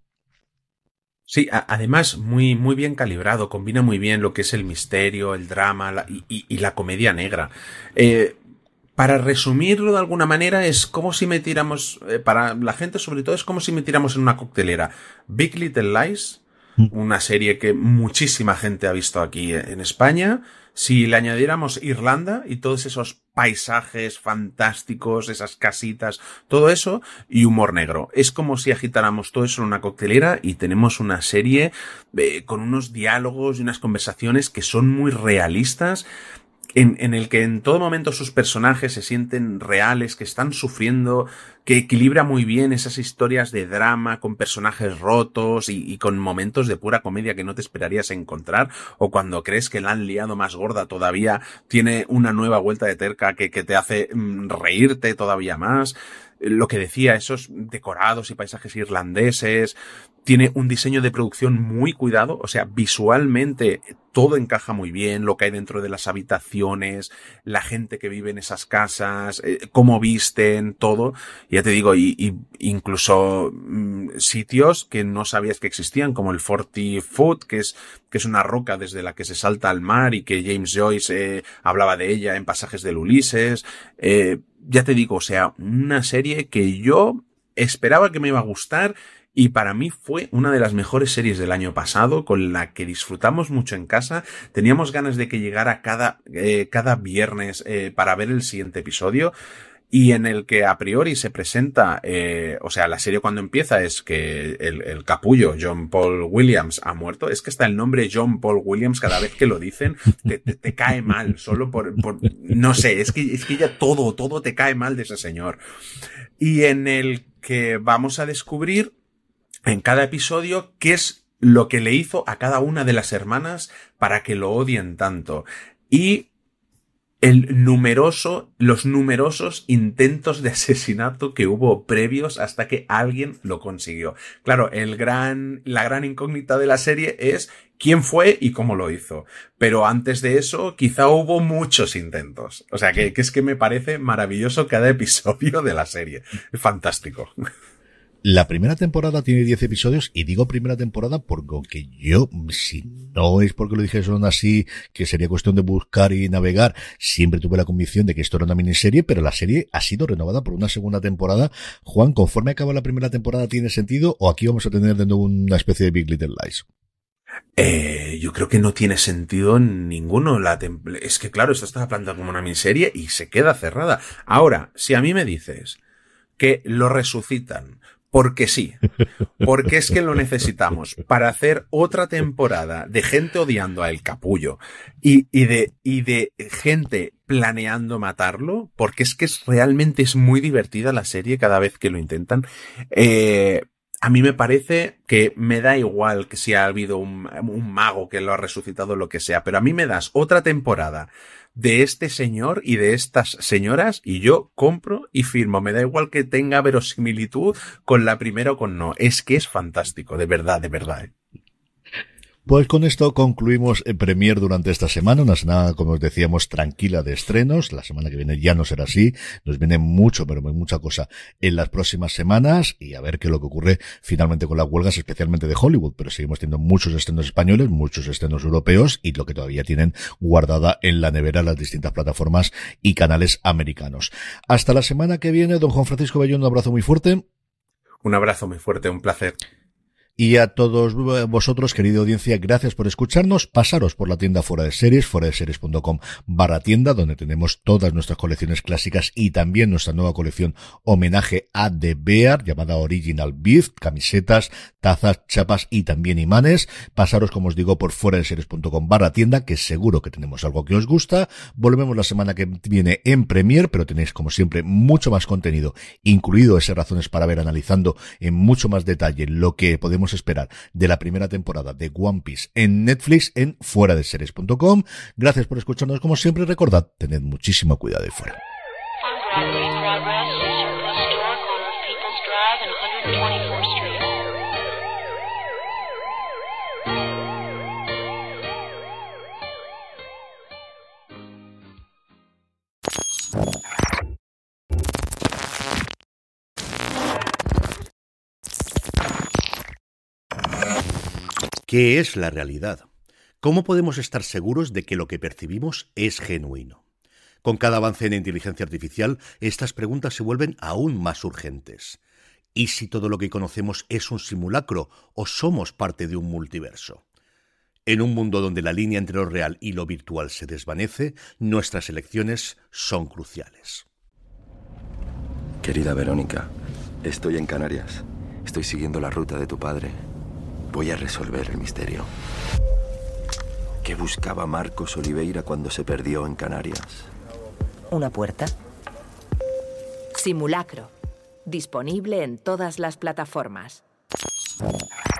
Sí, a, además muy muy bien calibrado, combina muy bien lo que es el misterio, el drama la, y, y, y la comedia negra. Eh, para resumirlo de alguna manera, es como si metiéramos, eh, para la gente sobre todo, es como si metiéramos en una coctelera Big Little Lies, una serie que muchísima gente ha visto aquí en España, si le añadiéramos Irlanda y todos esos paisajes fantásticos, esas casitas, todo eso, y humor negro. Es como si agitáramos todo eso en una coctelera y tenemos una serie eh, con unos diálogos y unas conversaciones que son muy realistas, En, en el que en todo momento sus personajes se sienten reales, que están sufriendo, que equilibra muy bien esas historias de drama con personajes rotos y, y con momentos de pura comedia que no te esperarías encontrar, o cuando crees que la han liado más gorda todavía, tiene una nueva vuelta de terca que, que te hace mm, reírte todavía más. Lo que decía, esos decorados y paisajes irlandeses, tiene un diseño de producción muy cuidado, o sea, visualmente todo encaja muy bien, lo que hay dentro de las habitaciones, la gente que vive en esas casas, eh, cómo visten, todo. Ya te digo, y, y incluso mmm, sitios que no sabías que existían, como el Forty Foot, que es que es una roca desde la que se salta al mar y que James Joyce eh, hablaba de ella en pasajes del Ulises. Eh, ya te digo, o sea, una serie que yo esperaba que me iba a gustar, y para mí fue una de las mejores series del año pasado, con la que disfrutamos mucho en casa. Teníamos ganas de que llegara cada, eh, cada viernes eh, para ver el siguiente episodio, y en el que a priori se presenta, eh, o sea, la serie cuando empieza es que el, el capullo John Paul Williams ha muerto. Es que hasta el nombre John Paul Williams, cada vez que lo dicen, te, te, te cae mal, solo por, por, no sé, es que, es que ya todo, todo te cae mal de ese señor. Y en el que vamos a descubrir en cada episodio qué es lo que le hizo a cada una de las hermanas para que lo odien tanto. Y el numeroso, los numerosos intentos de asesinato que hubo previos hasta que alguien lo consiguió. Claro, el gran, la gran incógnita de la serie es quién fue y cómo lo hizo. Pero antes de eso, quizá hubo muchos intentos. O sea, que, que es que me parece maravilloso cada episodio de la serie. Es fantástico.
La primera temporada tiene diez episodios, y digo primera temporada porque aunque yo, si no es porque lo dijeron así, que sería cuestión de buscar y navegar, siempre tuve la convicción de que esto era una miniserie, pero la serie ha sido renovada por una segunda temporada. Juan, ¿conforme acaba la primera temporada tiene sentido, o aquí vamos a tener de nuevo una especie de Big Little Lies?
Eh, yo creo que no tiene sentido ninguno. La tem- es que claro, esto está planteado como una miniserie y se queda cerrada. Ahora, si a mí me dices que lo resucitan, porque sí, porque es que lo necesitamos para hacer otra temporada de gente odiando a El Capullo y, y de, y de gente planeando matarlo, porque es que es realmente es muy divertida la serie cada vez que lo intentan. Eh, a mí me parece que me da igual que si ha habido un, un mago que lo ha resucitado, lo que sea, pero a mí me das otra temporada de este señor y de estas señoras y yo compro y firmo. Me da igual que tenga verosimilitud con la primera o con no. Es que es fantástico, de verdad, de verdad. ¿eh?
Pues con esto concluimos el Premier durante esta semana, una semana, como os decíamos, tranquila de estrenos. La semana que viene ya no será así, nos viene mucho, pero mucha cosa en las próximas semanas y a ver qué es lo que ocurre finalmente con las huelgas, especialmente de Hollywood, pero seguimos teniendo muchos estrenos españoles, muchos estrenos europeos y lo que todavía tienen guardada en la nevera las distintas plataformas y canales americanos. Hasta la semana que viene, don Juan Francisco Bellón, un abrazo muy fuerte.
Un abrazo muy fuerte, un placer.
Y a todos vosotros, querida audiencia, gracias por escucharnos. Pasaros por la tienda Fuera de Series, fuera de series punto com barra tienda, donde tenemos todas nuestras colecciones clásicas y también nuestra nueva colección homenaje a The Bear, llamada Original Beef, camisetas, tazas, chapas y también imanes. Pasaros, como os digo, por fuera de series punto com barra tienda, que seguro que tenemos algo que os gusta. Volvemos la semana que viene en Premier, pero tenéis, como siempre, mucho más contenido, incluido ese Razones para Ver, analizando en mucho más detalle lo que podemos esperar de la primera temporada de One Piece en Netflix en fuera de series punto com. Gracias por escucharnos como siempre. Recordad, tened muchísimo cuidado ahí fuera. ¿Qué es la realidad? ¿Cómo podemos estar seguros de que lo que percibimos es genuino? Con cada avance en inteligencia artificial, estas preguntas se vuelven aún más urgentes. ¿Y si todo lo que conocemos es un simulacro o somos parte de un multiverso? En un mundo donde la línea entre lo real y lo virtual se desvanece, nuestras elecciones son cruciales.
Querida Verónica, estoy en Canarias. Estoy siguiendo la ruta de tu padre. Voy a resolver el misterio. ¿Qué buscaba Marcos Oliveira cuando se perdió en Canarias?
¿Una puerta? Simulacro. Disponible en todas las plataformas.